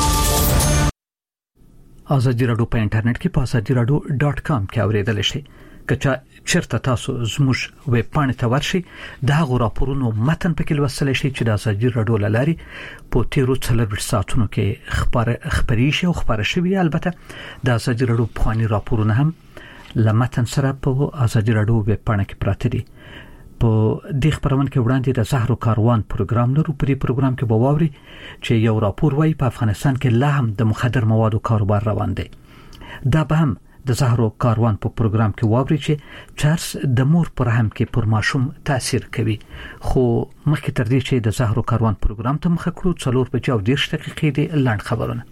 آزادي رادیو په انټرنیټ کې په azadiradio.com کې اوریدل شي. کچا چیرته تاسو زموږ ویب پاڼې ته ورشئ د هغو راپورونو متن پکې لوستلی شئ چې د ازادي راډیو له لارې په تیرو 24 ساعتونو کې خپرې شي او خپاره شوي. البته د ازادي راډیو پخواني راپورونه هم له متن سره په ازادي راډیو ویب پاڼه کې پراته دي. په دې خبرونه کې وړاندې د زهرو کاروان پروګرام لرو. په دې پروګرام کې به واوري چې یو راپور وايي په افغانستان کې لا هم د مخدر موادو کاروبار روان دی. دا به هم د زهرو کاروان په پروګرام کې واوري چې چرس د مور پر رحم کې پر ماشوم تاثیر کوي. خو مخکې تر دې چې د زهرو کاروان پروګرام ته مخه کړو 4:30 دقیقې دی لاند خبرونه.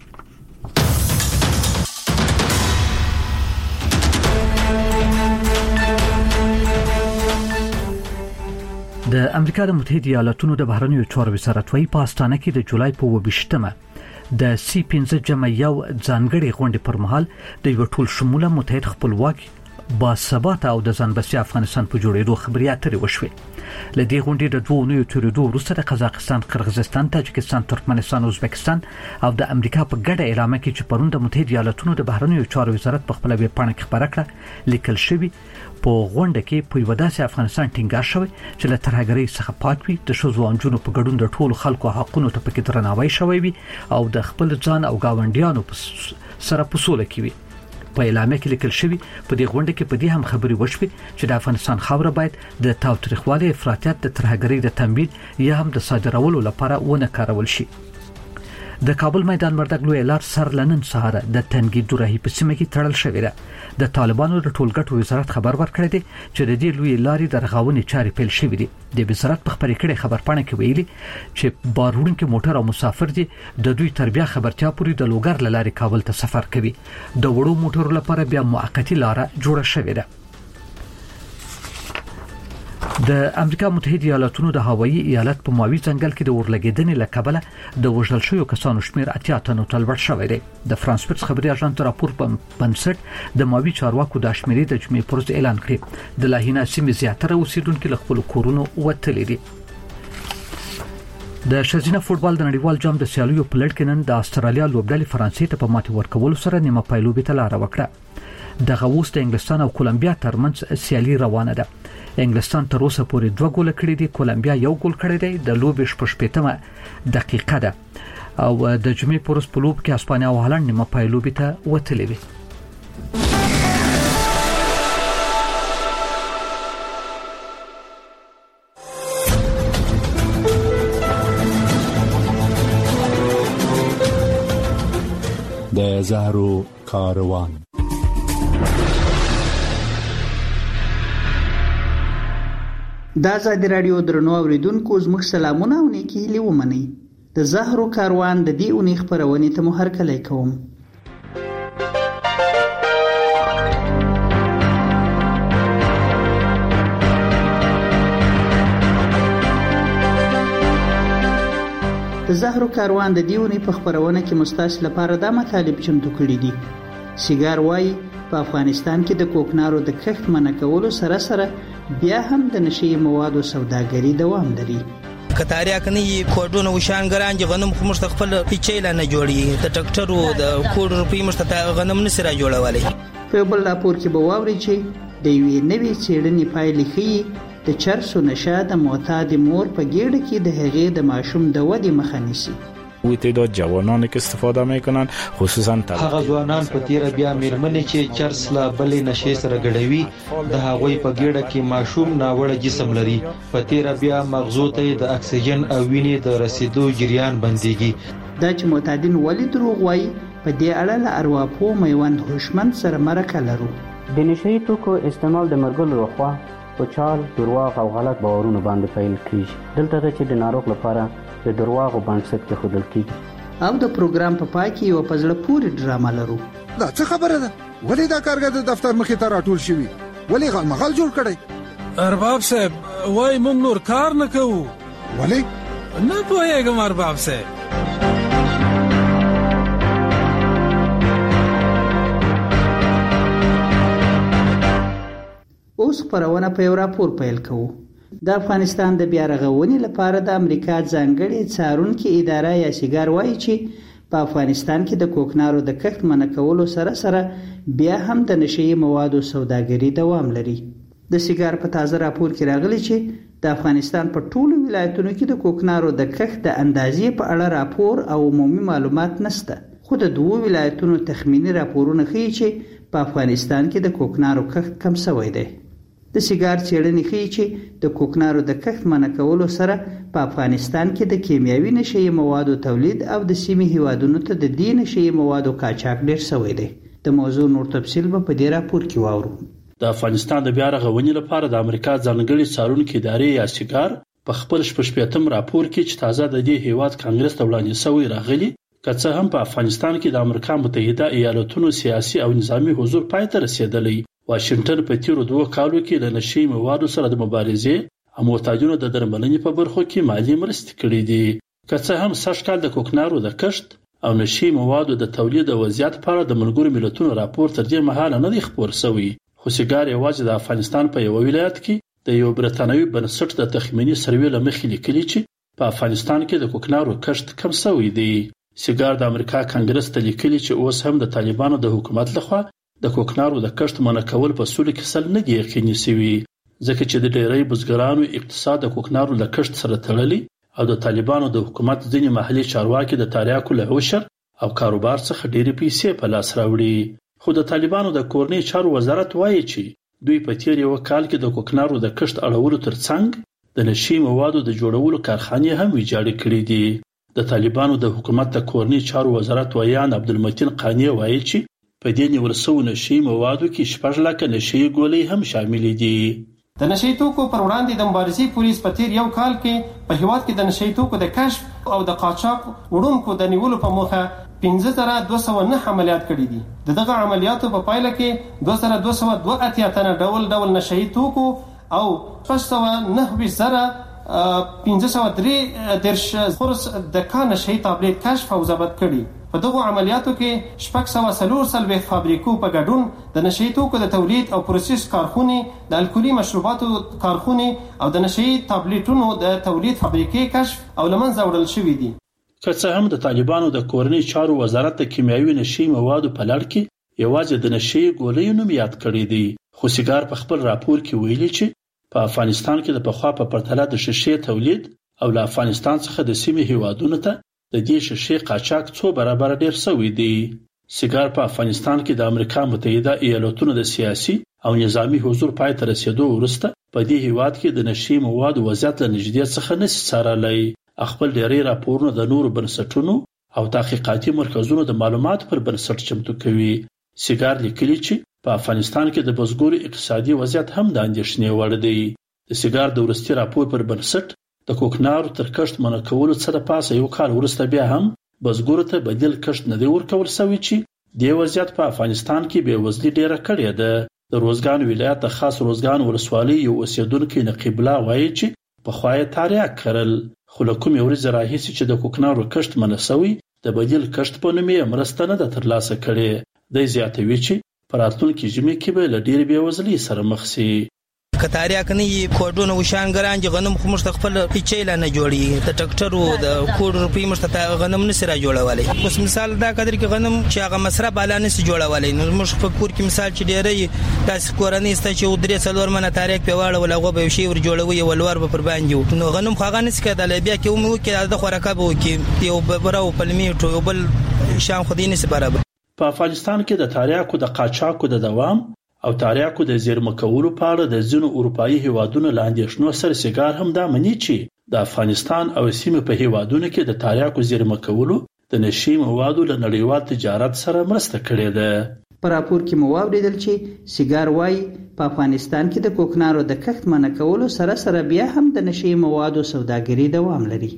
د امریکا د متحده ایالاتونو د بهرنیو چارو وزارت وايي په استانه کې د جولای په 28مه د C15 جمع یو ځانګړي غونډې پر مهال د یو ټول شموله متحد خپلواک با ثبات او د ځانبسي افغانستان په جوړېدو خبري اترې وشوي. لدې غونډې د دوه نوو تورېدو وروسته د قزاقستان، قرغیزستان، تاجکستان، ترکمنستان او ازبکستان او د امریکا په ګډه اعلامیه کې چې پرون د متحده ایالاتونو د بهرنیو چارو وزارت په خپل ویب پاڼه کې خبره کړه لیکل شوی په غونډه کې په یو داسې افغانستان ټینګار شوی چې له ترهګرۍ څخه پاک وي، د ښځو او نجونو په ګډون د ټولو خلکو حقونو ته پکې درناوی شوی وي او د خپل ځان او گاونډیانو سره په سوله کې وي. په اعلامیه کې لیکل شوی په دې غونډه کې په دې هم خبري وشوي چې د افغانستان خاوره باید د تاوتریخوالي، افراطیت، د ترهګرۍ د تنبیه یا هم د صادرولو لپاره ونه کارول شي. د کابل میدان وردګ لوی لار سر لنن سهار د تنګي دورهي په سیمه کې تړل شوې ده. د طالبانو د ټولګټو وزارت خبر ورکړی دی چې د دې لوی لارې د رغونې چارې پیل شوې دي. د وزارت په خبري کړي خبرپاڼه کې ویلي چې باروړونکو موټر او مسافر دي د دوی تربیه خبرتیا پوری د لوګر لارې کابل ته سفر کوي. د وړو موټرو لپاره بیا موقتی لار جوړه شوې ده. د امریکا متحده ایالاتونو د هوایي ایالت په ماوي ځنګل کې د اورلګیدنې له کبله د وژل شویو کسانو شمیر 80 تنو ته لوړ شوی دی. د فرانس پرس خبري اژانس راپور په بنسټ د ماوي چارواکو د شمیرې د جمعې پرز اعلان کړی د لاهینا سیمې زیاتره اوسیدونکو له خپل کورونو وتلي دي. د ښځینه فوتبال د نړیوال جام د سیالیو په لړ کې نن د استرالیا لوبډلې فرانسې ته په ماتې ورکولو سره نیمه پایلوبې ته لار وکړه. د غوښت د انګلستان او کولمبیا ترمنځ سیالي روانه ده. انګلستان تر اوسه پورې 2 ګول کړي دي، کولمبیا 1 ګول کړی دی. د لوبې 18مه دقیقه ده او د جمعې پرس په لوب کې اسپانیا او هالند نیمه پایلوبې ته وتلي وي. د زهرو کاروان د ازادي راډیو درنو اوریدونکو زموږ سلامونه او نیکی هیلې ومنئ. د زهرو کاروان د دې اونۍ خبرونې ته مو هرکلی کوم. د زهرو کاروان د دې اونۍ په خبرونه کې مستاس لپاره دا مطالب چمتو کړي دي. سیګار وايي په افغانستان کې د کوکنارو د کښت منع کولو سره سره بیا هم د نشي موادو سوداګري دوام لري. کتاریا کني کوډونه وشانګران چې غنم کوم مستقبل پیچیلا نه جوړي د ټکټرو د کوډ روپی مستته غنم نسره جوړولای. په بل راپور کې به واوري چې د یوې نوې څېړنې پایلې ښيي د چرسو نشه د معتاد مور په ګېډه کې د هغې د ماشوم د ودې مخه نیسي. و تعداد جوانانی که استفاده میکنن خصوصا هغه ځوانان په تیر بیا میرمنې چې چرس لا بلې نشي سره ګډوي د هغوی په ګډه کې ماشوم ناوړه جسم لري. په تیر بیا مغزو ته د اکسیجن او وینې د رسیدو جریان بنديږي. دا چې معتادین ولې دروغ وایي په دې اړه له ارواپو میوند هوشمند سره مرکه لرو. د نشي توکو استعمال د مرګلو لخوا په چال دروغ او غلط باورونو باندې پیل کیږي. دلته چې د ناروغ لپاره د دروغو بنسټ کې خودل کیږي. او د پروګرام په پای کې یو پزړه پوری ډرامه لرو. دا څه خبره ده؟ ولې دا کارګر د دفتر مخې ته راټول شوی؟ ولې غلمغال جوړ کړی؟ ارباب صاحب وای موږ نور کار نه کوو. ولې؟ نه پوهیږم ارباب صاحب. اوس خبرونه په یو راپور پیل کوو. د افغانستان د بیا رغونې لپاره د امریکا ځانګړې څارونکو اداره یا سیګار وایي چې په افغانستان کې د کوکنارو د کښت منع کولو سره سره بیا هم د نشهیي موادو سوداګري دوام لري. د سیګار په تازه راپور کې راغلی چې د افغانستان په ټولو ولایتونو کې د کوکنارو د کښت د اندازې په اړه راپور او عمومي معلومات نشته، خو د 2 ولایتونو تخمینی راپورونه ښیي چې په افغانستان کې د کوکنارو کښت کم شوی دی. د سیګار څېړنې ښیي چې د کوکنارو د کښت منع کولو سره په افغانستان کې د کیمیاوي نشهیي موادو تولید او د سیمې هیوادونو ته د دې نشهیي موادو قاچاق ډېر شوی دی. د موضوع نور تفصیل به په دې راپور کې واورو. د افغانستان د بیا رغونې لپاره د امریکا ځانګړي څارونکي ادارې یا سیګار په خپل 18م راپور کې چې تازه د دې هیواد کانګرس ته وړاندې شوی راغلی، که څه هم په افغانستان کې د امریکا متحده ایالاتونو سیاسي او نظامی حضور پای ته رسیدلی، واشنگټن په تیرو 2 کالو کې د نشهیي موادو سره د مبارزې او معتادینو د درملنې په برخو کې مالی مرستې کړې دي. که څه هم سږ کال د کوکنارو د کښت او نشهیي موادو د تولید او وضعیت په اړه د ملګرو ملتونو راپور تر دې مهاله نه دی خپور شوی، خو سیګار یوازې د افغانستان په یو ولایت کې د یو برتانوي بنسټ د تخمینی سروې له مخې لیکلي چې په افغانستان کې د کوکنارو کښت کم شوی دی. سیګار د امریکا کانګرس ته لیکلي چې اوس هم د طالبانو د حکومت لخوا د کوکنارو د کښت منع کول په سولې کې سل نه دی یقیني شوي، ځکه چې د ډیری بزګرانو اقتصاد د کوکنارو د کښت سره تړلی او د طالبانو د حکومت ځینې محلي چارواکي د تریاکو له عشر او کاروبار څخه ډېرې پیسې په لاس راوړي. خو د طالبانو د کورنۍ چارو وزارت وایي چې دوی په تیر یو کال کې د کوکنارو د کښت اړولو ترڅنګ د نشهیي موادو د جوړولو کارخانې هم ویجاړې کړې دي. د طالبانو د حکومت د کورنۍ چارو وزارت ویان عبدالمتین قانی وایي چې په دې نیول شوو نشهیي موادو کې 6 لکه نشهیي ګولۍ هم شامل دي. د نشهیي توکو پر وړاندې د مبارزې پولیس په تیر یو کال کې په هیواد کې د نشهیي توکو د کشف او د قاچاق وړونکو د نیولو په موخه 15209 عملیات کړي دي. دغه عملیاتو په پایله کې 2282 تنه ډول نشهیي توکو او 593 خورس د کان نشهیي تابلیت کشف او ضبط کړي. په دغه عملیاتو کې 643 فابریکو په ګډون د نشهیي توکو د تولید او پروسس کارخونې، د الکولي مشروباتو کارخونې او د نشهیي تابلیتونو د تولید فابریکې کشف او له منځه وړل شوي دي. که څه هم د طالبانو د کورنۍ چارو وزارت د کیمیاوي نشهیي موادو په لړ کې یوازې د نشهیي ګولیو نوم یاد کړی دی، خو سیګار په خپل راپور کې ویلي چې په افغانستان کې د پخوا په پرتله د شیشې تولید او له افغانستان څخه د سیمې هیوادونو ته د دې شیشې قاچاق 2 برابر ډیر شوی دی. سیګار په افغانستان کې د امریکا متحده ایالاتونو د سیاسي او نظامی حضور پای ته رسیدو وروسته په دې هیواد کې د نشهیي موادو وضعیت له نږدې څخه نشي څارلی. خپل ډیری راپورونه د نورو بنسټونو او تحقیقاتي مرکزونو د معلوماتو پر بنسټ چمتو کوي. سیګار لیکلي چې په افغانستان کې د بزګرو اقتصادي وضعیت هم د اندېښنې وړ دی. د سیګار د وروستي راپور پر بنسټ د کوکنارو تر کښت منع کولو څخه د پاسه یو کال وروسته بیا هم بزګرو ته بدیل کښت نه دی ورکول شوی چې د وضعیت په افغانستان کې بېوزلي ډیره کړې ده. د روزګان ولایت د خاص روزګان ولسوالۍ یو اوسیدونکی نقیب الله وایي چې پخوا یې تریاک کرل، خو له کومې ورځې راهیسې چې د کوکنارو کښت منع شوی د بدیل کښت په نوم یې مرسته نه ده ترلاسه کړې. دی زیاتوي چې په راتلونکي ژمي کې به له ډېرې بېوزلۍ سره مخ شي. کتاریا کني کوډونه وشانګران چې غنم خو مشت خپل پیچیلا نه جوړي، د ټکټرو د کوډ روپی مشت غنم نه سره جوړولای. اوس مثال دا قدر کې غنم چې هغه مصرف بالا نه سي جوړولای. نو مش په کور کې مثال چې ډېرې تاسو کورنۍ ست چې درې څلور منه تاریخ په واړه ولغه به شي ور جوړوي ولور به پر باندې. نو غنم خو هغه نه سي کېدل، بیا کې مو کې د خوراکه به کې یو براو پلمیټو یو بل شان خو دې نه سي برابر. په افغانستان کې د تاریخو د قاچاقو د دوام او تاریخو د زیرمه کولو په اړه د ځینو اروپایي هیوادونو لاندې شنو سره سیګار هم دا مني چې د افغانستان او سیمې په هیوادونو کې د تاریخو زیرمه کولو د نشهیي موادو له نړیوال تجارت سره مرسته کړې ده. په راپور کې مو واوریدل چې سیګار وايي په افغانستان کې د کوکنارو د کښت منع کولو سره سره بیا هم د نشهیي موادو سوداګري دوام لري.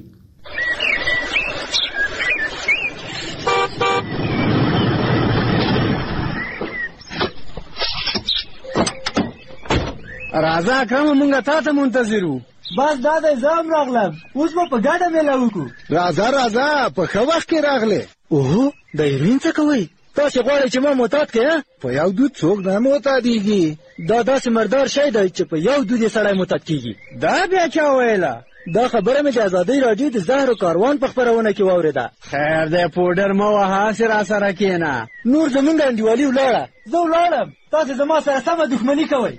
راځه اکرم مونږه تا ته منتظر وو. بس دا د ځام راغلم، اوس به په ګډه میله وکړو. راځه په ښه وخت کې راغلې. اوهو د هیروین څه کوئ؟ تاسې غواړئ چې ما معتاد کړې؟ په یو دود څوک نه معتادېږي. دا داسې مردار شی دی چې په یو دود یې سړی معتاد کېږي. دا بیا چا ویله؟ دا خبره مې د ازادۍ راډیو د زهرو کاروان په خپرونه کې واورېده. خیر دی پوډر مه وهه، هسې راسره کښېنه. نور زمونږ انډیوالي ولاړه. زه ولاړم، تاسې زما سره سمه دښمني کوئ.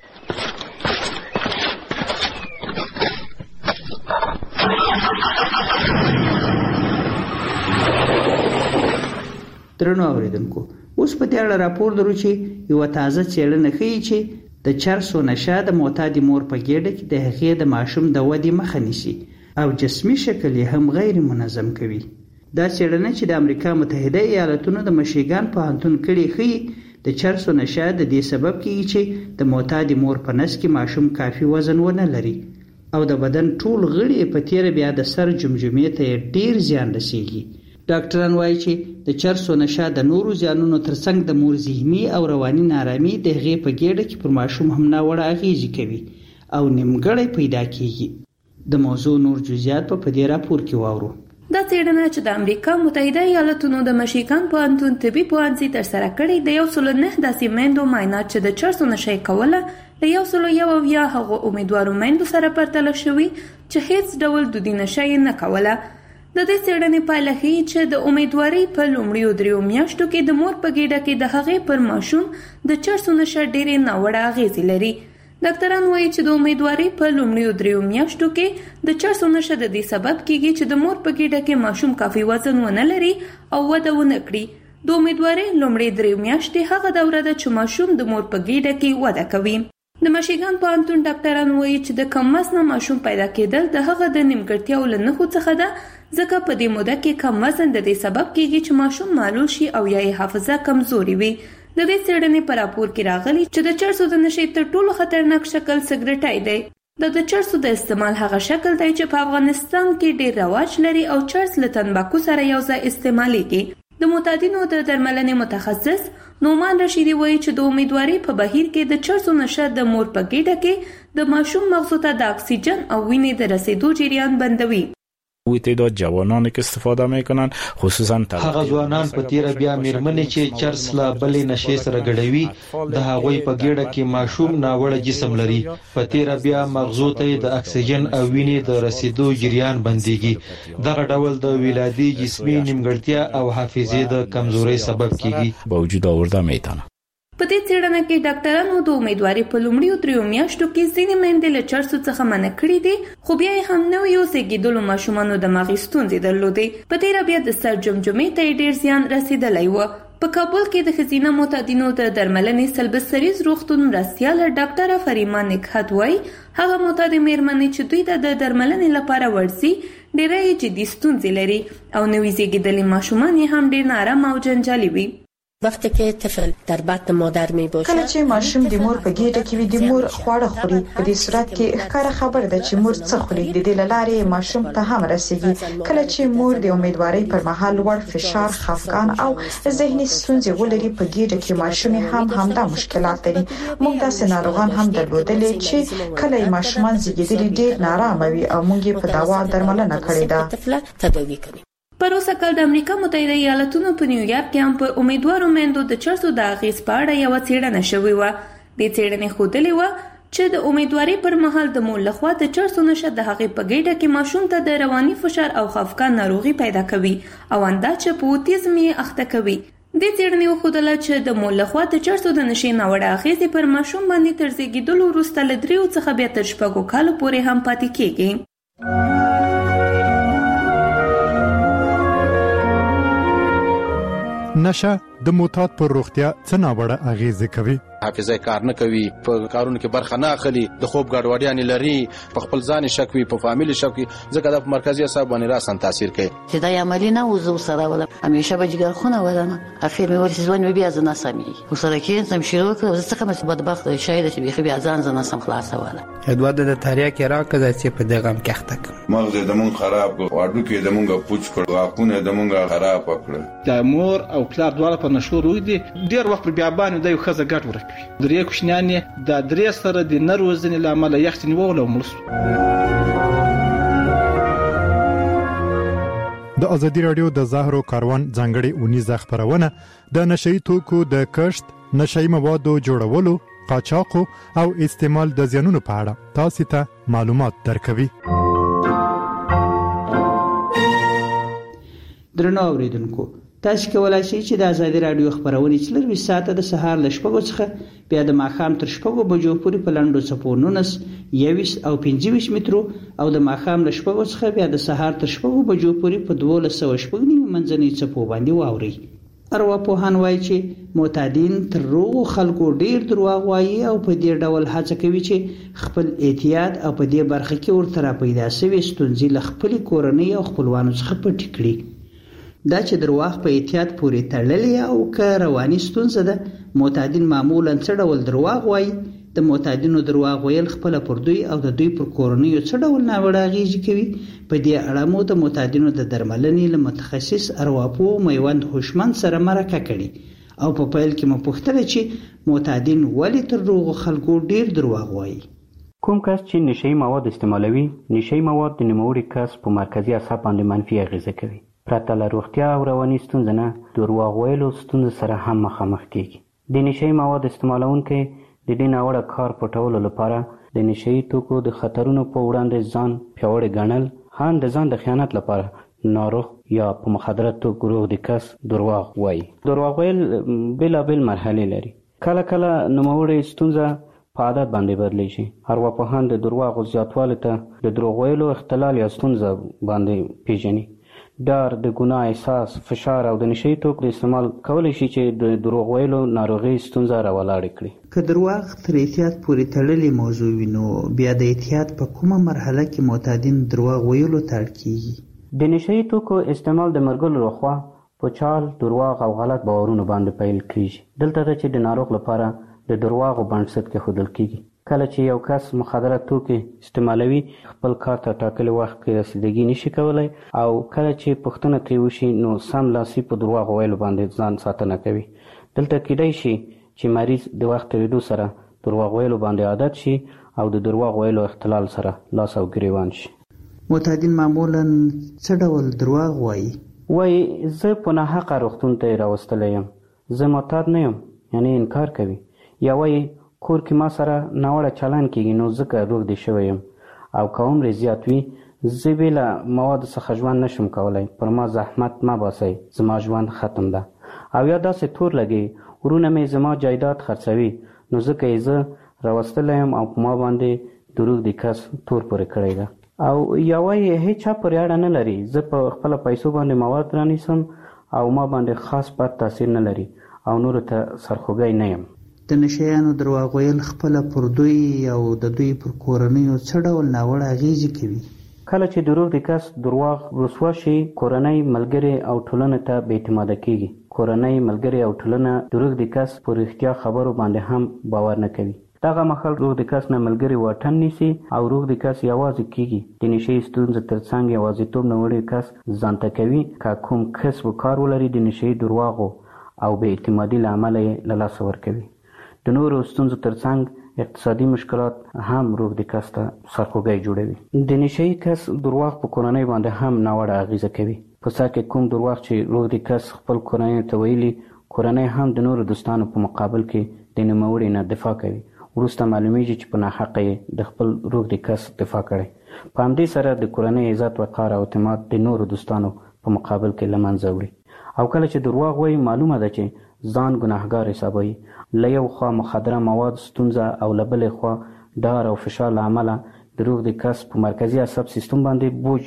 درنو اوریدونکو، اوس په دې اړه راپور لرو چې یوه تازه څېړنه ښیي چې د چرسو نشه د معتادې مور په ګېډه کې د هغې د ماشوم د ودې مخه نیسي او جسمي شکل یې هم غیر منظم کوي. دا څېړنه چې د امریکا متحده ایالتونو د مشیګان پوهنتون کړې ښیي د چرسو نشه د دې سبب کېږي چې د معتادې مور په نس کې ماشوم کافي وزن ونه لري او د بدن ټول غړي په تیره بیا د سر جمجمې ته یې ډېر زیان رسېږي. ډاکټران وایي چې د چرسو نشه د نورو زیانونو ترڅنګ د مور ذهني او رواني نارامي د هغې په ګېډه کې پر ماشوم هم ناوړه اغېزې کوي او نیمګړی پیدا کېږي. د موضوع نور جزئیات په دې راپور کې واورو. دا څېړنه چې د امریکا متحده ایالتونو د مشیګان پوهنتون طبي پوهنځي ترسره کړې د 109 داسې میندو معاینات چې د چرسو نشه کوله د 101 هغو امیدوارو میندو سره پرتله شوي چې هیڅ ډول دودي نشه یې نه کوله. د دې څېړنې پایله ښیي چې د امیدوارۍ په لومړیو 3 میاشتو کې د مور په ګېډه کې د هغې پر ماشوم د چرسو نشه ډېرې ناوړه اغېزې لري. ډاکټران وایي چې د امیدوارۍ په لومړیو 3 میاشتو کې د چرسو نشه د دې سبب کېږي چې د مور په ګېډه کې ماشوم کافي وزن ونه لري او وده ونه کړي. د امیدوارۍ لومړۍ 3 میاشتې هغه دوره ده چې ماشوم د مور په ګېډه کې وده کوي. د مشیګان پوهنتون ډاکټران وایي چې د کم وزنه ماشوم پیدا کېدل د هغه د نیمګړتیاو له نښو څخه ده، ځکه په دې موده کې کم وزن د دې سبب کېږي چې ماشوم معلول شي او یا یې حافظه کمزوري وي. د دې څېړنې په راپور کې راغلي چې د چرسو د نشې تر ټولو خطرناک شکل سګرټای دی. د چرسو د استعمال هغه شکل دی چې په افغانستان کې ډېر رواج لري او چرس له تنباکو سره یو ځای استعمالیږي. د معتادینو د درملنې متخصص نومان رشیدي وایي چې د امیدوارۍ په بهیر کې د چرسو نشه د مور په ګېډه کې د ماشوم مغزو ته د اکسیجن او وینې د رسیدو جریان بندوي. وی تعداد جوانانی که استفاده میکنن خصوصا هغه ځوانان په تیر بیا میرمنې چې چرس لا بلې نشې سره ګډوي د هغوی په ګېډه کې ماشوم ناوړه جسم لري. په تیر بیا مغزو ته د اکسیجن او وینې د رسیدو جریان بنديږي. دغه ډول د ولادي جسمي نیمګړتیا او حافظې د کمزورۍ سبب کیږي. با وجود آورده میتونه. په دې څېړنه کې ډاکټرانو د امیدوارۍ په لومړیو 3 میاشتو کې ځینې میندې له چرسو څخه منع کړي دي، خو بیا یې هم نویو زېږېدلو ماشومانو دماغي ستونزې درلودې. په تېره بیا د سر جمجمې ته یې ډېر زیان رسېدلی و. په کابل کې د ښځینه معتادینو د درملنې سلبستریز روغتون مرستیاله ډاکټره فریما نکهت وایي هغه معتادې میرمنې چې دوی ته د درملنې لپاره ورځي ډېری جدي ستونزې لري او نوي زېږېدلي ماشومان یې هم ډېر نارامه او جنجالي وي. وقتی که طفل در بطن مادر می باشه کله چې ماشوم د مور په ګېډه کې وي د مور خواړه خوري په دې صورت کې ښکاره خبره ده چې مور څه خوري د دې لارې ماشوم ته هم رسیږي. کله چې مور د امیدوارۍ پر مهال لوړ فشار خفګان او ذهني ستونزې ولري په ګېډه کې ماشوم هم همدا مشکلات لري. موږ داسې ناروغان هم درلودلې چې کله یې ماشومان زیږیدلي ډېر نارامه وي او موږ یې په دوا درملنه کړې ده. پروسه کال د امریکا متحده ایالتونو په نیویارک کې هم په امیدوارو میندو د چرسو د اغېز په اړه یوه څېړنه شوې وه. دې څېړنې ښودلې وه چې د امیدوارۍ پر مهال د مور لخوا د چرسو نشه د هغې په ګېډه کې ماشوم ته د رواني فشار او خفګان ناروغي پیدا کوي او اندا چې په اوتیزم یې اخته کوي. دې څېړنې وښودله چې د مور لخوا د چرسو د نشې ناوړه اغېزې پر ماشوم باندې تر زېږېدلو وروسته له 3 څخه بیا تر 6 کالو پورې هم پاتې کېږي. نشه د معتاد پر روغتیا څه ناوړه اغېزې کوي؟ حافظه کار نه کوي، په کارونو کې برخه نه اخلي، د خوب ګډوډیاں لري، په خپل ځان شک وي، په فامیل شک وي، ځکه د مرکزي اعصاب باندې راسن تاثیر کوي. چې دا عملی نه وزو سره ولا همیشه به جګر خونه ولنه اخر مې ورسې ځوان بیا ځنه سمي وسره کې سم شروع کړ زه څنګه مې بدبخت شاید چې بیا ځان ځنه سم خلاص ولا ادوه د تاریخ کې راکړه چې په دغه هم کېخته مغز د مون خراب واړو کې د مونږه پوچ کړ واقونه د مونږه خراب کړ. د مور او پلار دواړه په نشو روي دي ډیر وخت بیا باندې د یو خزه ګټ ورکوي. درې کوشنیانې د درې سره د نروزنې لامل یختنی وولو ملس. د ازادي رادیو د زهرو کاروان ځانګړي اونیزه خبرونه د نشئی توکو د کښت، نشئی موادو جوړولو، قاچاق او استعمال د زیانونو په اړه تاسو ته معلومات درکوي. درنو اوریدونکو، تاسو کولای شئ چې د آزادي رادیو خبرونه 24 ساعته د سهار ل 6 څخه بیا د ماښام تر 6 بجو پورې په لنډو څپو 19 21 او 25 مترو او د ماښام ل 6 څخه بیا د سهار تر 6 بجو پورې په 1200 منځنۍ څپو باندې واوري. ارواپوهان وایي چې معتادین تر روغو خلکو ډیر دروغ وایي او په دې ډول هڅه کوي چې خپل احتیاط او په دې برخه کې ورته پیدا شوی ستونزې له خپل کورنۍ او خپلوانو څخه پټ کړي. دا چې درواغ په احتیاط پورې تړلې او که رواني ستونزه ده، معتادین معمولا څه ډول درواغ وایي. د معتادینو درواغ ویل خپل پر دوی او د دوی پر کورنۍ څه ډول ناوړه اغیزې کوي. په دې اړه مو د معتادینو د درملنې له متخصص ارواپوه میوند هوشمند سره مرکه کړې او په پیل کې مو پوښتنه چې معتادین ولې تر روغو خلکو ډیر درواغ وایي. کوم کس چې نشئی مواد استعمالوي، نشئی مواد د نوموړي کس په مرکزي اعصاب باندې منفي اغیزه کوي. پرته له روغتیا او رواني ستونزې نه درواغ ویلو ستونزې سره هم مخامخ کیږي. د نشئی مواد استعمالونکي د دې ناوړه کار پټولو لپاره د نشئی توکو د خطرونو په وړاندې ځان پیاوړی ګڼل، هم د ځان د خیانت لپاره ناروغ یا په مخدره توکو روغ د کس درواغ وایي. درواغ ویل بېلابېل مرحلې لري. کله کله نوموړې ستونزه په عادت باندې بدلیږي. ارواپوهان د درواغو زیاتوالي ته د دروغ ویلو اختلال یا ستونزه باندې پیژني. ډار، د ګناه احساس، فشار او د نشئی توکو استعمال کولی شي چې د دروغ ویلو ناروغي ستونزه راولاړه کړي. که درواغ تر احتیاط پورې تړلې موضوع وي، نو بیا د احتیاط په کومه مرحله کې معتادین درواغ ویلو ته اړ کیږي؟ د نشئی توکو استعمال د مرګلو لخوا په چال، درواغ او غلط باورونو باندې پیل کیږي. دلته ده چې د ناروغ لپاره د درواغو بنسټ کېښودل کیږي. کله چې یو کس مخدره توکي استعمالوي، خپل کار ته ټاکلي وخت کې رسیدګي نشي کولی او کله چې پوښتنه ترې وشي نو سملاسي په درواغ ویلو باندې ځان ساتنه کوي. دلته کیدای شي چې مریض د وخت تېرېدو سره درواغ ویلو باندې عادت شي او د درواغ ویلو اختلال سره لاس او ګریوان شي. معتادین معمولا څه ډول درواغ وایي؟ وایي زه په ناحقه روغتون ته راوستلی یم، زه معتاد نه یم، یعنې انکار کوي. یا وایي کور کې ما سره ناوړه چلن کېږي نو ځکه روغ دی شوی یم. او که عمر زیات وي، زه بې له موادو څخه ژوند نشم کولی، پر ما زحمت مه باسئ، زما ژوند ختم ده. او یا داسې تور لګي ورونه مې زما جایداد خرڅوي نو ځکه یې زه راوستلی یم او په ما باندې د روغ دی کس تور پورې کړی ده. او یا وایي هیڅ چا پورې اړه نه لري، زه په خپله پیسو باندې مواد رانیسم او ما باندې خاص بد تاثیر نه لري او نورو ته سرخوږی نه یم. د نشیانو درواغ ویل خپله پر دوی او د دوی پر کورنیو څه ډول ناوړه اغیزې کوي؟ کله چې د روغ د کس درواغ رسوا شي، کورنۍ، ملګري او ټولنې ته بې اعتماده کیږي. کورنۍ، ملګري او ټولنه د روغ د کس پر رښتیا خبرو باندې هم باور نه کوي. دغه مهال روغ د کس نه ملګري واټن نیسي او روغ د کس یوازې کیږي. د نشي ستونزې ترڅنګ یوازیتوب نوړی کس ځانته کوي. که کوم کسب و کار ولري، د نشي درواغو او بې اعتمادي له امله یې له لاسه ورکوي. د نورو ستونزو ترڅنګ اقتصادي مشکلات هم روغ د کس ته سرخوږی جوړوي. د نشئی کس درواغ په کورنۍ باندې هم ناوړه اغیزه کوي. په سر کې کوم درواغ چې روغ د کس خپل کورنۍ ته ویلي، کورنۍ هم د نورو دوستانو په مقابل کې د نوموړي نه دفاع کوي. وروسته معلومیږي چې په ناحقه یې د خپل روغ د کس دفاع کړی. په همدې سره د کورنۍ عزت، وقار او اعتماد د نورو دوستانو په مقابل کې له منځه وړي. او کله چې درواغ وایي، معلومه ده چې ځان ګناهګار حسابوي. له یو خوا مخدره مواد ستونزه او له بلې خوا ډار او فشار له امله د روغ د کس په مرکزي عصب سیستم باندې بوج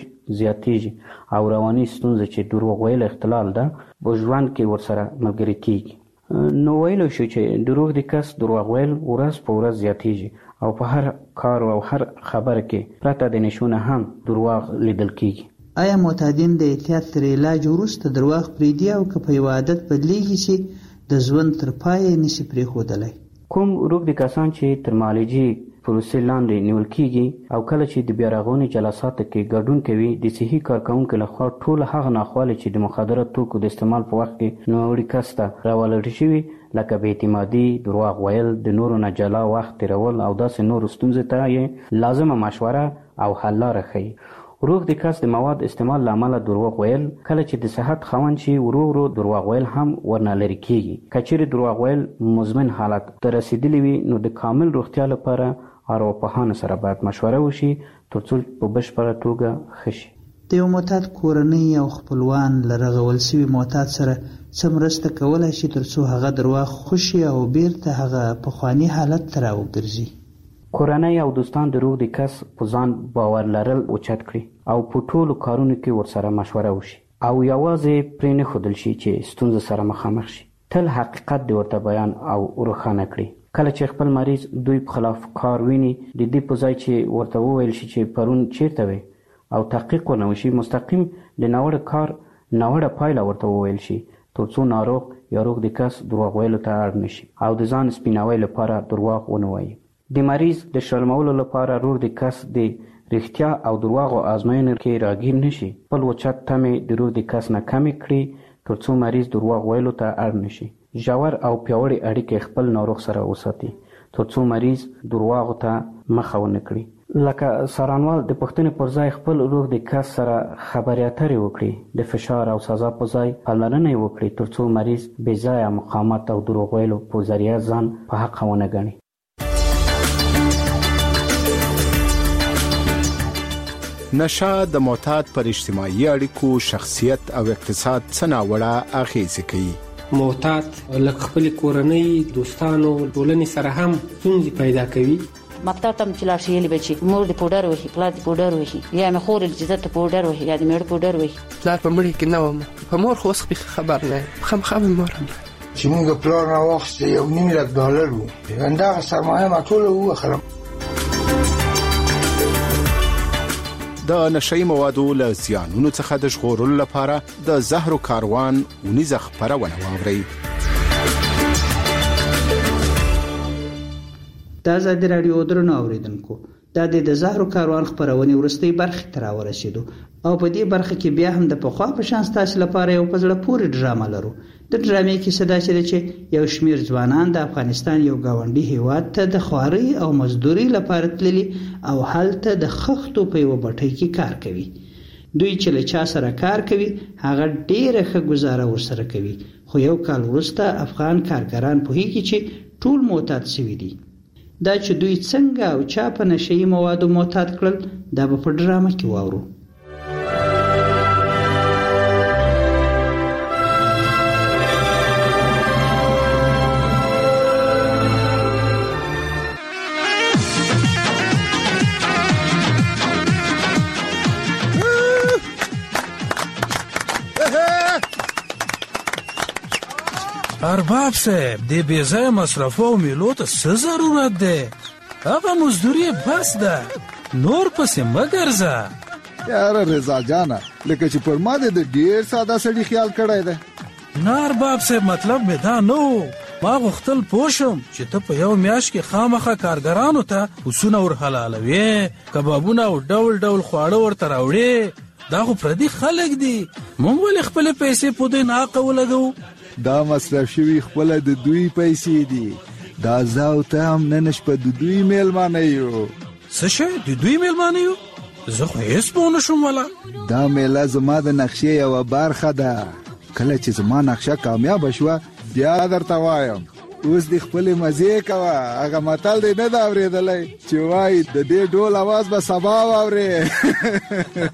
زیاتیږي او رواني ستونزه چې دروغ ویل اختلال ده په ژوند کې ورسره ملګري کیږي. نو ویلو شو چې د روغ د کس دروغ ویل ورځ په ورځ زیاتیږي او په هر کار او هر خبره کې پرته د نشونه هم دروغ لیدل کیږي. آیا معتادین د احتیاط تر علاج وروسته درواغ پرېږدي او که په یو عادت بدلیږي چې د ژوند تر پایه نشي پرېښودلی؟ کوم روغ د کسان چې تر معالجې پروسې لاندې نیول کیږي او کله چې د بیا رغونې جلساتو کې ګډون کوي، د صحي کارکوونکو لخوا ټول هغه ناخوالې چې د مخدره توکو د استعمال په وخت کې نوموړي کس ته راولړل شوي، لکه بې اعتمادي، درواغ ویل، د نورو نه جلا وخت تېرول او داسې نورو ستونزې ته یې لازمه مشوره او حل لاره ښیي. روغ د کس د مواد استعمال له امله دروغ ویل کله چې د صحت خاوند شي، ورو ورو دروغ ویل هم ورنه لرې کیږي. که چیرې دروغ ویل مزمن حالت ته رسیدلی وي، نو د کامل روغتیا لپاره ارواپوهانو سره باید مشوره وشي ترڅو په بشپړه توګه ښه شي. د یو معتاد کورنۍ او خپلوان له رغول سوي معتاد سره څه مرسته کولی شي ترڅو هغه درواغ خوشي او بیرته هغه پخواني حالت ته راوګرځي؟ کورنۍ او دوستان د روغ د کس په ځان باور لرل اوچت کړي او په ټولو کارونو کې ورسره مشوره وشي او یوازې پرې نه ښودل شي چې ستونزه سره مخامخ شي. تل حقیقت د ورته بیان او روښانه کړي. کله چې خپل مریض دوی په خلاف کار ویني د دې په ځای چې ورته وویل شي چې پرون چیرته وي او تحقیق ونه وشي، مستقیم د ناوړه کار ناوړه پایله ورته وویل شي ترڅو ناروغ یا روغ د کس دروغ ویلو ته اړ نشي او د ځان سپیناوي لپاره دروغ ونه وایي. د مریض د شرمولو لپاره روغ د کس د رښتیا او دروغو آزموینه کې راګیر نشي. خپل وچت تمې د روغ د کس نه کمې کړي ترڅو مریض دروغ ویلو ته اړ نشي. ژور او پیاوړي اړیکې خپل ناروغ سره وساتي ترڅو مریض دروغو ته مخه ونه کړي. لکه څارنوال د پوښتنې پر ځای خپل روغ د کس سره خبرې اترې وکړي، د فشار او سزا په ځای پاملرنه یې وکړي ترڅو مریض بې ځایه مقاومت او دروغ ویلو په ذریعه ځان په حق ونه ګڼي. نشه د معتاد پر اجتماعي اړیکو، شخصیت او اقتصاد څه ناوړه اغېزې کوي. معتاد لکه خپل کورنۍ، دوستانو، ټولنې سره هم ستونزې پیدا کوي. مکتب ته چې لاړ شي بچي مور د پوډر وهي، پلار د پوډر وهي، یا مې خور چې زه ته پوډر وهي یا د میړه پوډر وهي. پلار په مړي کې نه وم، په مور خو اوس خبر نه یم، خامخا مې مور هم چې موږ پلار راواخیسته $1,000,000 وو، همدغه سرمایه ما ټوله ووخلم. د نشئی موادو له زیانونو څخه د ژغورلو لپاره د زهرو کاروان ونیزه خپرونه واورئ. د ازادي راډیو درنو اوریدونکو، دا د زهرو کاروان خپرونې وروستۍ برخې ته راورسېدو او په دې برخه کې بیا هم د پخوا په شان ستاسو لپاره یو په زړه پورې ډرامه لرو. د ډرامې کیسه داسې ده چې یو شمېر ځوانان د افغانستان یو ګاونډي هیواد ته د خوارۍ او مزدورۍ لپاره تللي او هلته د خښتو په یوه بټۍ کې کار کوي. دوی چې له چا سره کار کوي هغه ډېره ښه ګزاره ورسره کوي، خو یو کال وروسته افغان کارګران پوهېږي چې ټول معتاد شوي دي. دا چې دوی څنګه او چا په نشهیي موادو معتاد کړل دا به په ډرامه کې واورو. ارباب صاحب د بې ځایه مصرفو او میلو ته څه ضرورت دی؟ هغه مزدوري بس ده، نور پسې مه ګرځه. یاره رضا جانه، لکه چې پر ما د ډېر ساده سړي خیال کړی دی. نه ارباب صاحب، مطلب مې دا نه و. ما غوښتل پوه شم چې ته په یو میاشت کې خامخا کارګرانو ته پسونه ور حلالوې، کبابونه او ډول ډول خواړه ورته راوړې. دا خو پردي خلک دي، موږ ولې خپلې پیسې په دوی ناحقه ولګوو؟ دا مصرف شوي خپله د دوی پیسې دي. دا زه او ته هم نن شپه د دوی میلمانه یو. څه شی د دوی میلمانه یو؟ زه خو هېڅ پوه نه شوم. والا دا میله زما د نقشې یوه برخه ده. کله چې زما نقشه کامیابه شوه بیا درته وایم. اوس دې خپلې مزې کوه. هغه متل دی نه ده اورېدلی چې وایي د دې ډول اواز به سبا واورې.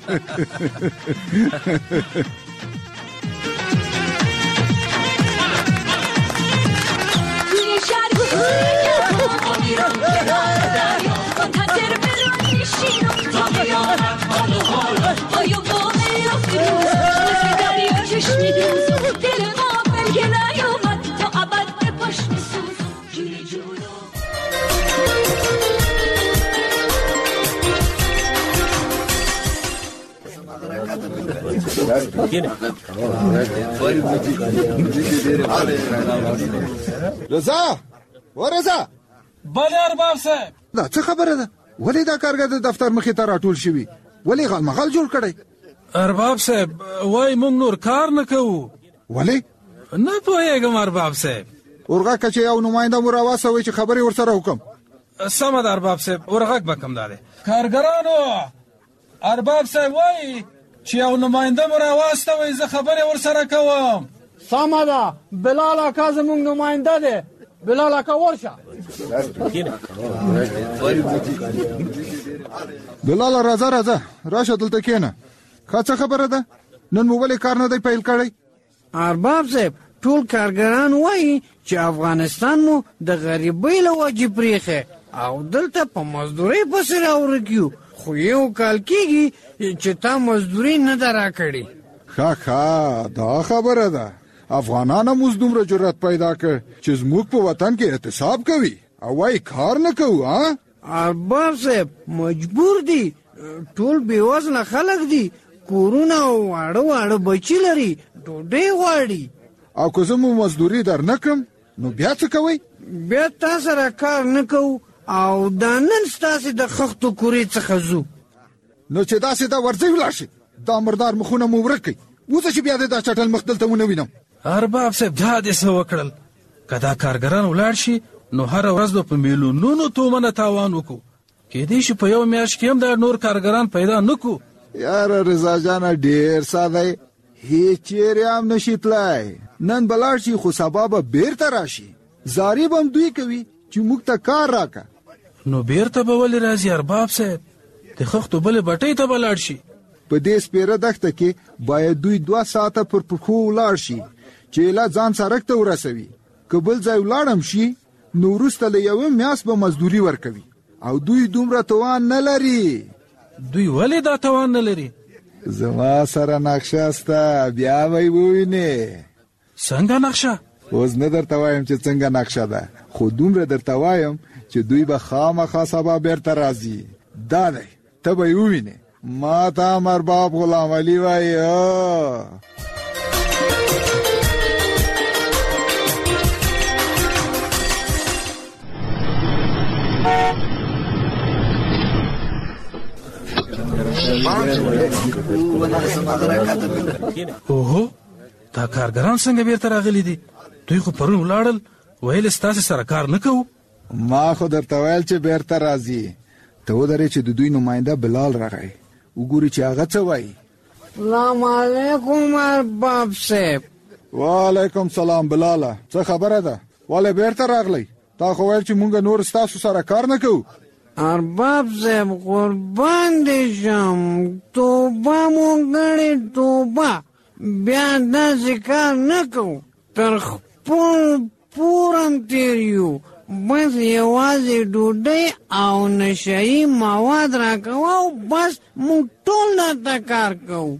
رضا و رضا، بله ارباب صاحب. دا څه خبره ده؟ ولې دا کارګر د دفتر مخې ته راټول شوي؟ ولې غالمغال جوړ کړی؟ ارباب صاحب وای موږ نور کار نه کوو. ولې؟ نه پوهېږم ارباب صاحب. ورغه که چې یو نماینده مو راواستوئ چې خبرې ورسره وکړم. سمه ده ارباب صاحب، ورغږ به کوم. دا دی کارګرانو، ارباب صاحب وایي چې یو نماینده مو راواستوئ، زه خبرې ورسره کوم. سمه ده، بلال اکا زموږ نماینده دی. بلال اکا ورشه. بلال راځه راځه، راشه دلته کښېنه. څه خبره ده نن مو ولې کار نه دی پیل کړی؟ ارباب صاحب ټول کارګران وایي چې افغانستان مو د غریبۍ له وجې پریښی او دلته په مزدورۍ پسې راورکیو، خو یو کال کېږي چې تا مزدوري نه ده راکړې. ښه دا خبره ده. افغانانو موږ دومره جرأت پیدا کړ چې زموږ په وطن کې احتساب کوي او وایي کار نه کوو. ارباب صاحب مجبور دي، ټول بېوزله خلک دي، کورونه او واړه بچي لري، ډوډۍ غواړي. او که زه مو مزدوري در نه کړم نو بیا څه کوئ؟ بیا تا سره کار نه کوو او دا نن ستاسې د خښتو کورې څخه ځو. نو چې داسې دا ورځئ ولاړ شي، دا مردار مخونه مو ورک کړئ. اوسه چې بیا دا چټل مخ دلته ونه وینم. ارباب صاحب دا دې څه وکړل؟ که دا کارګران ولاړ شي نو هره ورځ به په میلیونونو تومنه تاوان وکړو. کېدای شي په یو میاشت کې هم دا نور کارګران پیدا نه کړو. یاره رضا جانه ډېر ساده یې، هېڅ چیرې هم نشي تلای. نن به لاړ شي خو سبا به بیرته راشي. زاري به هم دوی کوي چې موږ ته کار راکړه. نو بیرته به ولې راځي ارباب صاحب؟ د خښتو بلې بټۍ ته به لاړ شي. په دې سپېره دښته کې باید دوی 2 ساعته پر پښو ولاړ شي چې ایله ځان سړک ته ورسوي. که بل ځای ولاړم شي نو وروسته له یوه میاشت به مزدوري ورکوي او دوی دومره توان نه لري. دوی ولې دا توان نه لري؟ زما سره نقشه سته، بیا به یې ووینې. څنګه نقشه؟ اوس نه درته وایم چې څنګه نقشه ده، خو دومره درته وایم چې دوی به خامخا سبا بیرته راځي. دا دی ته به یې ووینې. ما ته هم ارباب غلام علي وایي. اوهو دا کارګران څنګه بیرته راغلي دي؟ دوی خو پرون ولاړل، ویل ستاسې سره کار نه کوو. ما خو درته ویل چې بیرته راځي. ته ودرې چې د دوی نماینده بلال راغی، وګوري چې هغه څه وایي. سلام علیکم ارباب صاحب. وعلیکم سلام بلاله، څه خبره ده؟ ولې بیرته راغلی؟ تا خو ویل چې مونږ نور ستاسو سره کار نه کوو. ارباب صاحب قربان دې شم، توبه مو ګڼې توبه، بیا داسې کار نه کوو. تر خپل پور هم تېر یو، بس یوازې ډوډۍ او نشهیي مواد راکوه او بس موږ ټول درته کار کوو.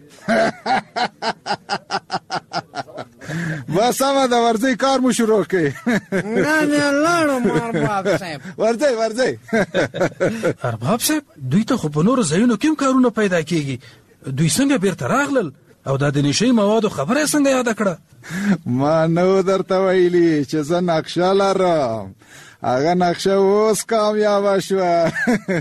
بس سمه ده، ورځئ کار مو شروع کړئ. داسې لاړم ارباب صاحب. ورځئ. ارباب صاحب دوی ته خو په نورو ځایونو کې هم کارونه پیدا کېږي، دوی څنګه بیرته راغلل او دا د نشهیي موادو خبره یې څنګه یاده کړه؟ ما نو درته ویلي چې زه نقشه لرم، هغه نقشه اوس کامیابه شوه.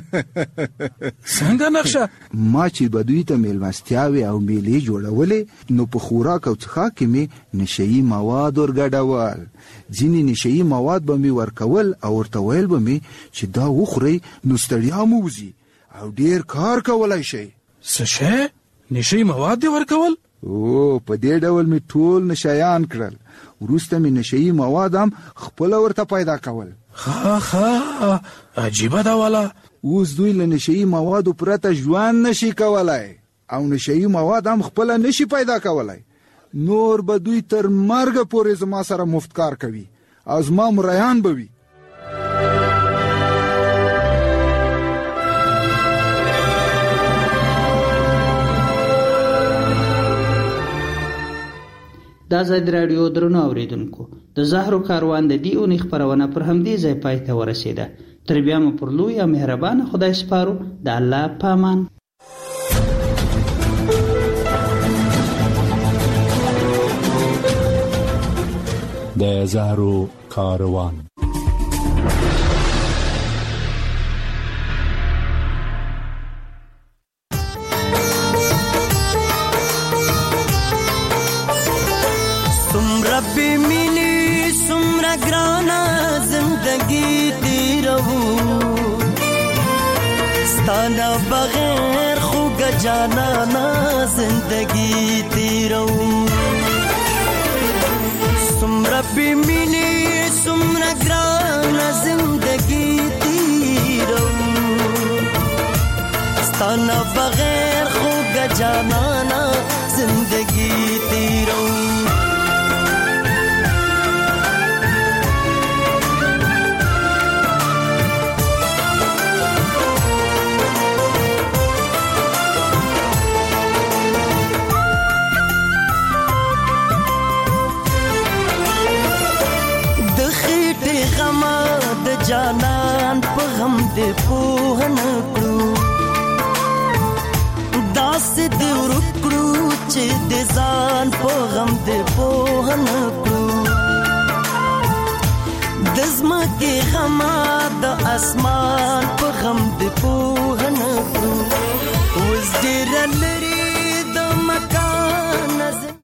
څنګه نقشه؟ ما چې به دوی ته میلمستیاوې او میلې جوړولې نو په خوراک او څښاک کې مې نشهیي مواد ورګډول. ځینې نشهیي مواد به مې ورکول او ورته ویل به مې چې دا وخورئ نو ستړیا مو وځي او ډېر کار کولی شئ. څه شی؟ نشهیي مواد دې ورکول؟ په دې ډول مې ټول نشیان کړل. وروسته مې نشهیي مواد هم خپله ورته پیدا کول. ښه عجیبه ده والا. اوس دوی له نشهیي موادو پرته ژوند نشي کولی او نشهیي مواد هم خپله نشي پیدا کولی. نور به دوی تر مرګه پورې زما سره مفت کار کوي او زما مریان به وي. د آزادي راډیو درنو اوریدونکو، د زهرو کاروان د دې اونۍ خپرونه پر همدې ځای پای ته ورسېده. تر بیا مو پر لوی او مهربانه خدای سپارو. د الله پامان. د زهرو کاروان. ربی مینی سمرا گرانا زندگی تیرہو ستانا بغیر خوگ جانا نا زندگی تیرہو ربی مینی سمرا گرانا زندگی تیرہو ستانا بغیر خوگ جانا جانانا زندگی تیروں جانان په غم دې پوه نه کړو داسې دې ورکړو چې د ځان په غم دې پوه نه کړو د ځمکې غما د اسمان په غم دې پوه نه کړو اوس ډېر لري د مکان